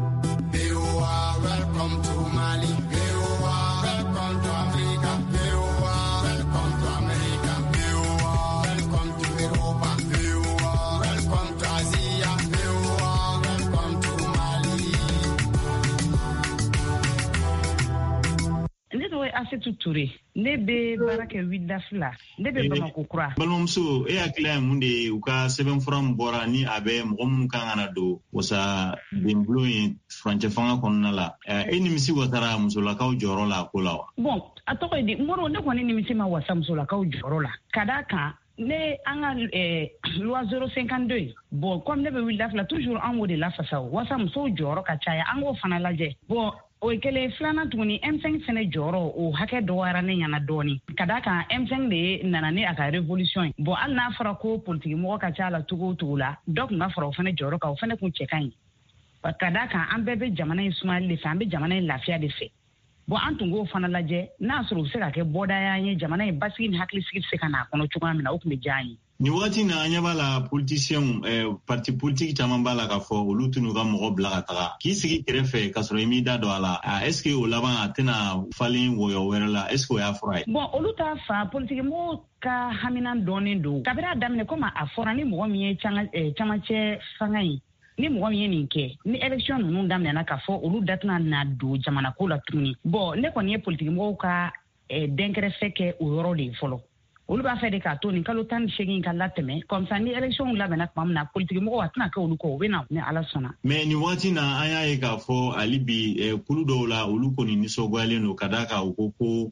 Welcome to Mali. Welcome to Africa. Welcome to America. Welcome to Europa. Welcome to Asia. Welcome to Mali. Ne tɔgɔ tɔgɔ Asetu Ture ne bɛ baara kɛ Widafla ne bɛ Bamako kura. Balimamuso e hakili ye mun de ye u ka sɛbɛnfura min bɔra ni a bɛ mɔgɔ minnu kan ka na don wasa denbulon ye furancɛ fanga kɔnɔna la e nimisi wasara musolakaw jɔyɔrɔ la ko la wa? Bon a tɔgɔ ye di Moro ne kɔni nimisi ma wasa musolakaw jɔyɔrɔ la ka d'a kan ne an ka loi 052 bon comme ne bɛ Widafla toujours an b'o de lafasa wasa musow jɔyɔrɔ ka caya an k'o fana lajɛ bon o ye kelen filanan tuguni M5 fɛnɛ jɔyɔrɔ o hakɛ dɔgɔyara ne ɲɛna dɔɔni ka d'a kan M5 de nana ni a ka révolution ye bon hali n'a fɔra ko politique mɔgɔ ka ca la cogo o cogo la dɔ tun b'a fara o fɛnɛ jɔyɔrɔ kan o fɛnɛ kun cɛ ka ɲi ka d'a kan an bɛɛ bɛ jamana in sumayali de fɛ an bɛ jamana in lafiya de fɛ bon an tun k'o fana lajɛ n'a sɔrɔ u bɛ se ka kɛ bɔdaya ye jamana in basigi ni hakilisigi bɛ se ka n'a kɔnɔ cogoya min na o tun bɛ diya an ye. Ni waati na an ɲɛ b'a la politicien parti politique caman b'a la k'a fɔ olu tun n'u ka mɔgɔ bila ka taga k'i sigi kɛrɛfɛ ka sɔrɔ i m'i da don a la est ce que o laban a tɛna falen wɔyɔ wɛrɛ la est ce que o y'a fɔra ye? Bon olu t'a fa politique mɔgɔw ka hamina dɔɔnin don kabini a daminɛ komi a fɔra ni mɔgɔ min ye camancɛ fanga ye ni mɔgɔ min ye nin kɛ ni élection ninnu daminɛna k'a fɔ olu da tɛna na don jamana ko la tuguni bon ne kɔni ye politique mɔgɔw ka dɛnkɛrɛfɛ kɛ o yɔrɔ de ye fɔlɔ olu b'a fɛ de k'a to nin kalo 18 ka latɛmɛ comme ça ni élection labɛnna tuma min na politique mɔgɔw a tɛna kɛ olu kɔ u bɛ na ni ala sɔnna. Mais nin waati na an y'a ye k'a fɔ hali bi kulu dɔw la olu kɔni nisɔngoyalen don ka d'a kan u ko ko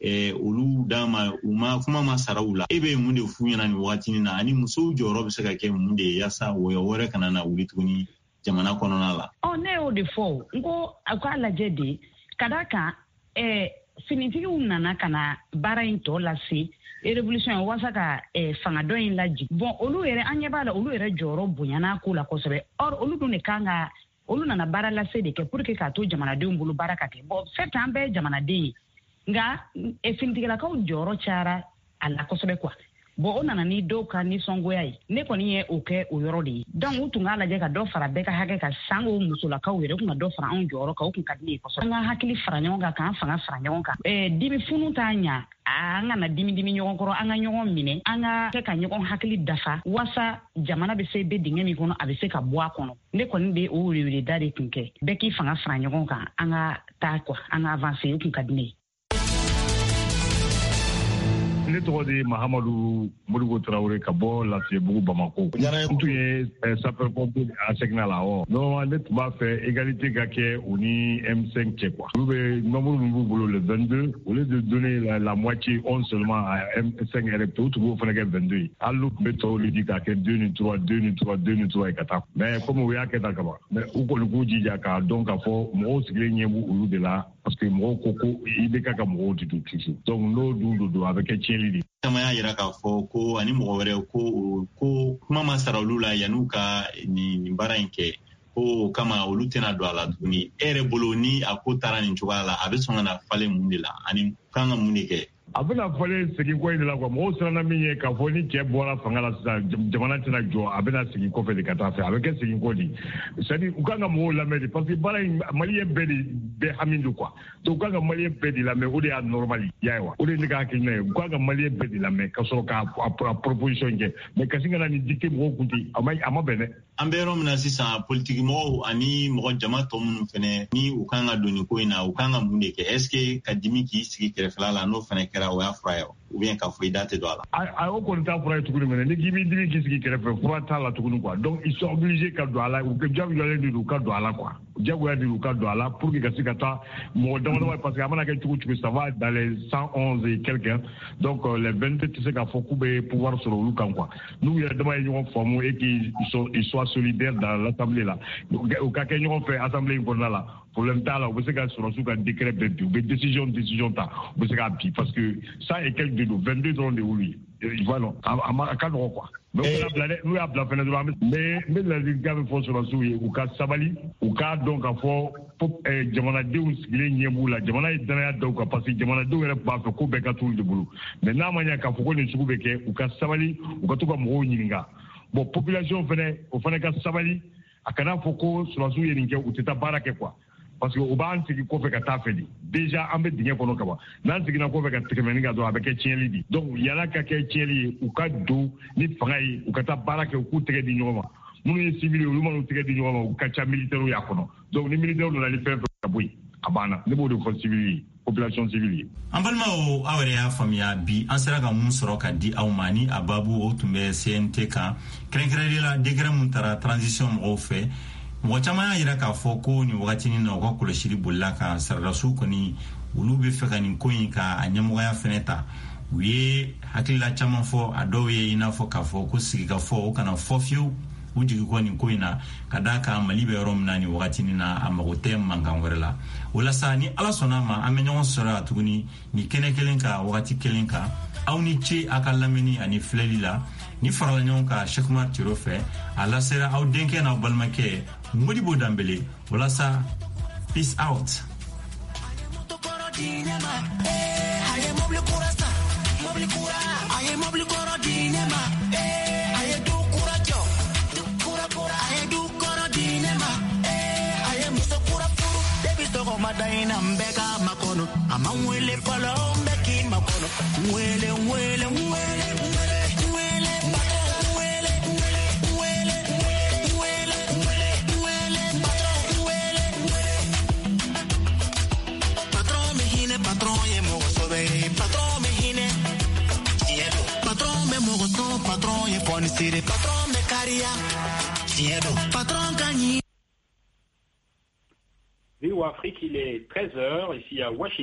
olu d'a ma u ma kuma ma sara u la e bɛ mun de f'u ɲɛna nin waati na ani musow jɔyɔrɔ bɛ se ka kɛ mun de ye yaasa wɔyɔ wɛrɛ kana na wuli tuguni jamana kɔnɔna la? Ne y'o de fɔ n ko a k'a lajɛ de ka d'a kan finitigiw nana ka na baara in tɔ lase révolution wasa ka fanga dɔ in lajigin bon olu yɛrɛ an ɲɛ b'a la olu yɛrɛ jɔyɔrɔ bonyana ko la kosɛbɛ or olu dun de kan ka olu nana baara lase de kɛ pour que k'a to jamanadenw bolo baara ka kɛ bon fɛn an bɛɛ jamanaden ye nka finitigilakaw jɔyɔrɔ cayara a la kosɛbɛ quoi bon o nana ni dɔw ka nisɔngoya ye ne kɔni ye o kɛ o yɔrɔ de ye donc u tun k'a lajɛ ka dɔ fara bɛɛ ka hakɛ kan san o musolakaw yɛrɛ tun ka dɔ fara anw jɔyɔrɔ kan o tun ka di ne ye kosɛbɛ an ka hakili fara ɲɔgɔn kan k'an fanga fara ɲɔgɔn kan dimi funu t'a ɲa an kana dimi ɲɔgɔn kɔrɔ an ka ɲɔgɔn minɛ an ka kɛ ka ɲɔgɔn hakili dafa wasa jamana bɛ se bɛ dingɛ min kɔnɔ a bɛ se ka bɔ a kɔnɔ ne kɔni bɛ o weleweleda de tun kɛ bɛɛ k'i fanga fara ɲɔgɔn kan an ka taa quoi an ka avancer o tun ka di ne ye. Ne tɔgɔ de Mahamadu Modibo Traoré ka bɔ Lafiyabugu Bamako. N tun ye sapeur pompier enseignant la non ne tun b'a fɛ égalité ka kɛ u ni M5 cɛ quoi. Olu bɛ nombre min b'u bolo le 22 au lieu de donner la moitié 11 seulement à M5 RFP u tun b'o fana kɛ 22 ye. Hali n'u tun bɛ tɔw le di k'a kɛ 2 ni 3 2 ni 3 2 ni 3 ye ka taa. Mais comme u y'a kɛ tan kaban mais u kɔni k'u jija k'a dɔn k'a fɔ mɔgɔw sigilen ɲɛ b'u olu de la parce que mɔgɔw ko ko i bɛ ka mɔgɔw de don toujours. Donc n'o dun don a bɛ kɛ tiɲɛli de. Caman y'a yira k'a fɔ ko ani mɔgɔ wɛrɛ ko kuma ma sara olu la yan'u ka nin baara in kɛ ko o kama olu tɛna don a la tuguni e yɛrɛ bolo ni a ko taara nin cogoya la a bɛ sɔn ka na falen mun de la ani kan ka mun de kɛ? A bɛna falen segin ko in de la quoi mɔgɔw siranna min ye k'a fɔ ni cɛ bɔra fanga la sisan jamana tɛna jɔ a bɛna segin kɔfɛ de ka taa fɛ a bɛ kɛ segin kɔ de c'est à dire u kan ka mɔgɔw lamɛn de parce que baara in maliyɛn bɛɛ de bɛ hami don quoi donc u kan ka maliyɛn bɛɛ de lamɛn o de y'a normal ye i y'a ye wa o de ye ne ka hakilina ye u kan ka maliyɛn bɛɛ de lamɛn ka sɔrɔ k'a proposition kɛ mais kasi ka na ni dicté mɔgɔw kun ten a ma bɛn dɛ. An bɛ yɔrɔ min na sisan politiki mɔgɔw ani mɔgɔ jama tɔ minnu fɛnɛ ni u kan ka don nin ko in na u kan ka mun de kɛ est ce que ka dimi k'i sigi kɛrɛfɛla la n'o fɛnɛ kɛra o y'a fura ye ou bien k'a fɔ i da tɛ don a la? A o kɔni t'a fura ye tuguni mɛnɛ ni k'i b'i dimi k'i sigi kɛrɛfɛ fura t'a la tuguni quoi donc ils sont obligés ka don a la u jagoyalen de don u ka don a la quoi jagoya de don u ka don a la pour que ka se ka taa mɔgɔ dama dama parce que a mana kɛ cogo cogo ça va dans les 111 et quelques donc les 22 tɛ se k'a fɔ k'u bɛ pouvoir sɔrɔ olu kan quoi n'u yɛrɛ dama ye ɲɔgɔn faamu et qu'ils soient solidaires dans l'assemblée là u ka kɛ ɲɔgɔn fɛ assemblée in kɔnɔna la problème t'a la u bɛ se ka sɔrɔsiw ka décret bɛɛ bi u bɛ décision ta u bɛ se k'a bi parce que ça et quelques de don 22 dɔrɔn de y'olu ye voilà a ka nɔgɔ quoi mais n'u y'a bila fɛnɛ dɔrɔn n bɛ ladilikan min fɔ sɔrɔsiw ye u ka sabali u k'a dɔn k'a fɔ jamanadenw sigilen ɲɛ b'u la jamana ye danaya da u kan parce que jamanadenw yɛrɛ b'a fɛ ko bɛɛ ka t'olu de bolo mais n'a ma ɲɛ k'a fɔ ko nin sugu bɛ kɛ u ka sabali u ka to ka mɔgɔw ɲininka bon population fɛnɛ o fɛnɛ ka sabali a kana fɔ ko sɔrɔsiw ye nin kɛ u tɛ taa baara kɛ quoi parce que u b'an sigi kɔfɛ ka taa fɛ de déjà an bɛ dingɛ kɔnɔ kaban n'an siginna kɔfɛ ka tɛmɛni ka dɔrɔn a bɛ kɛ tiɲɛli de donc yala ka kɛ tiɲɛli ye u ka don ni fanga ye u ka taa baara kɛ u k'u tɛgɛ di ɲɔgɔn ma minnu ye civil ye olu man'u tɛgɛ di ɲɔgɔn ma u ka ca militaires y'a kɔnɔ donc ni militaires nana ni fɛn fɛn ka bɔ yen a banna ne b'o de fɔ civil ye population civile. Ambalma o awere ya famia bi ansera ga mun soro ka di awmani ababu o tumbe CNT ka krenkreli la degra muntara transition mo fe mo chama yira ka foko ni wakati ni no ko shiri bullaka sarrasu ko ni ulubi feka ni koyin ka anyamu ya feneta we hakila chama fo adowe ina fo ka foko sigi ka fo kana fofio ujigi ko ni koina kadaka malibe rom nani wakati ni na amagote mangangorela wala sani ala sonama amenyon sora tuguni ni kene kelenka wakati kelenka au ni che akalameni ani flelila ni farlanyon ka shekmar tirofe ala sera au denke na balmake modibo dambele wala sa peace out. Madaina mbeka makono amawele pala mbeki makono wele wele wele wele wele wele wele patron me hine patron ye mo sobe patron me hine patron me mo so patron ye fonisire patron me caria patron gagné. VOA Afrique, il est 13h ici à Washington.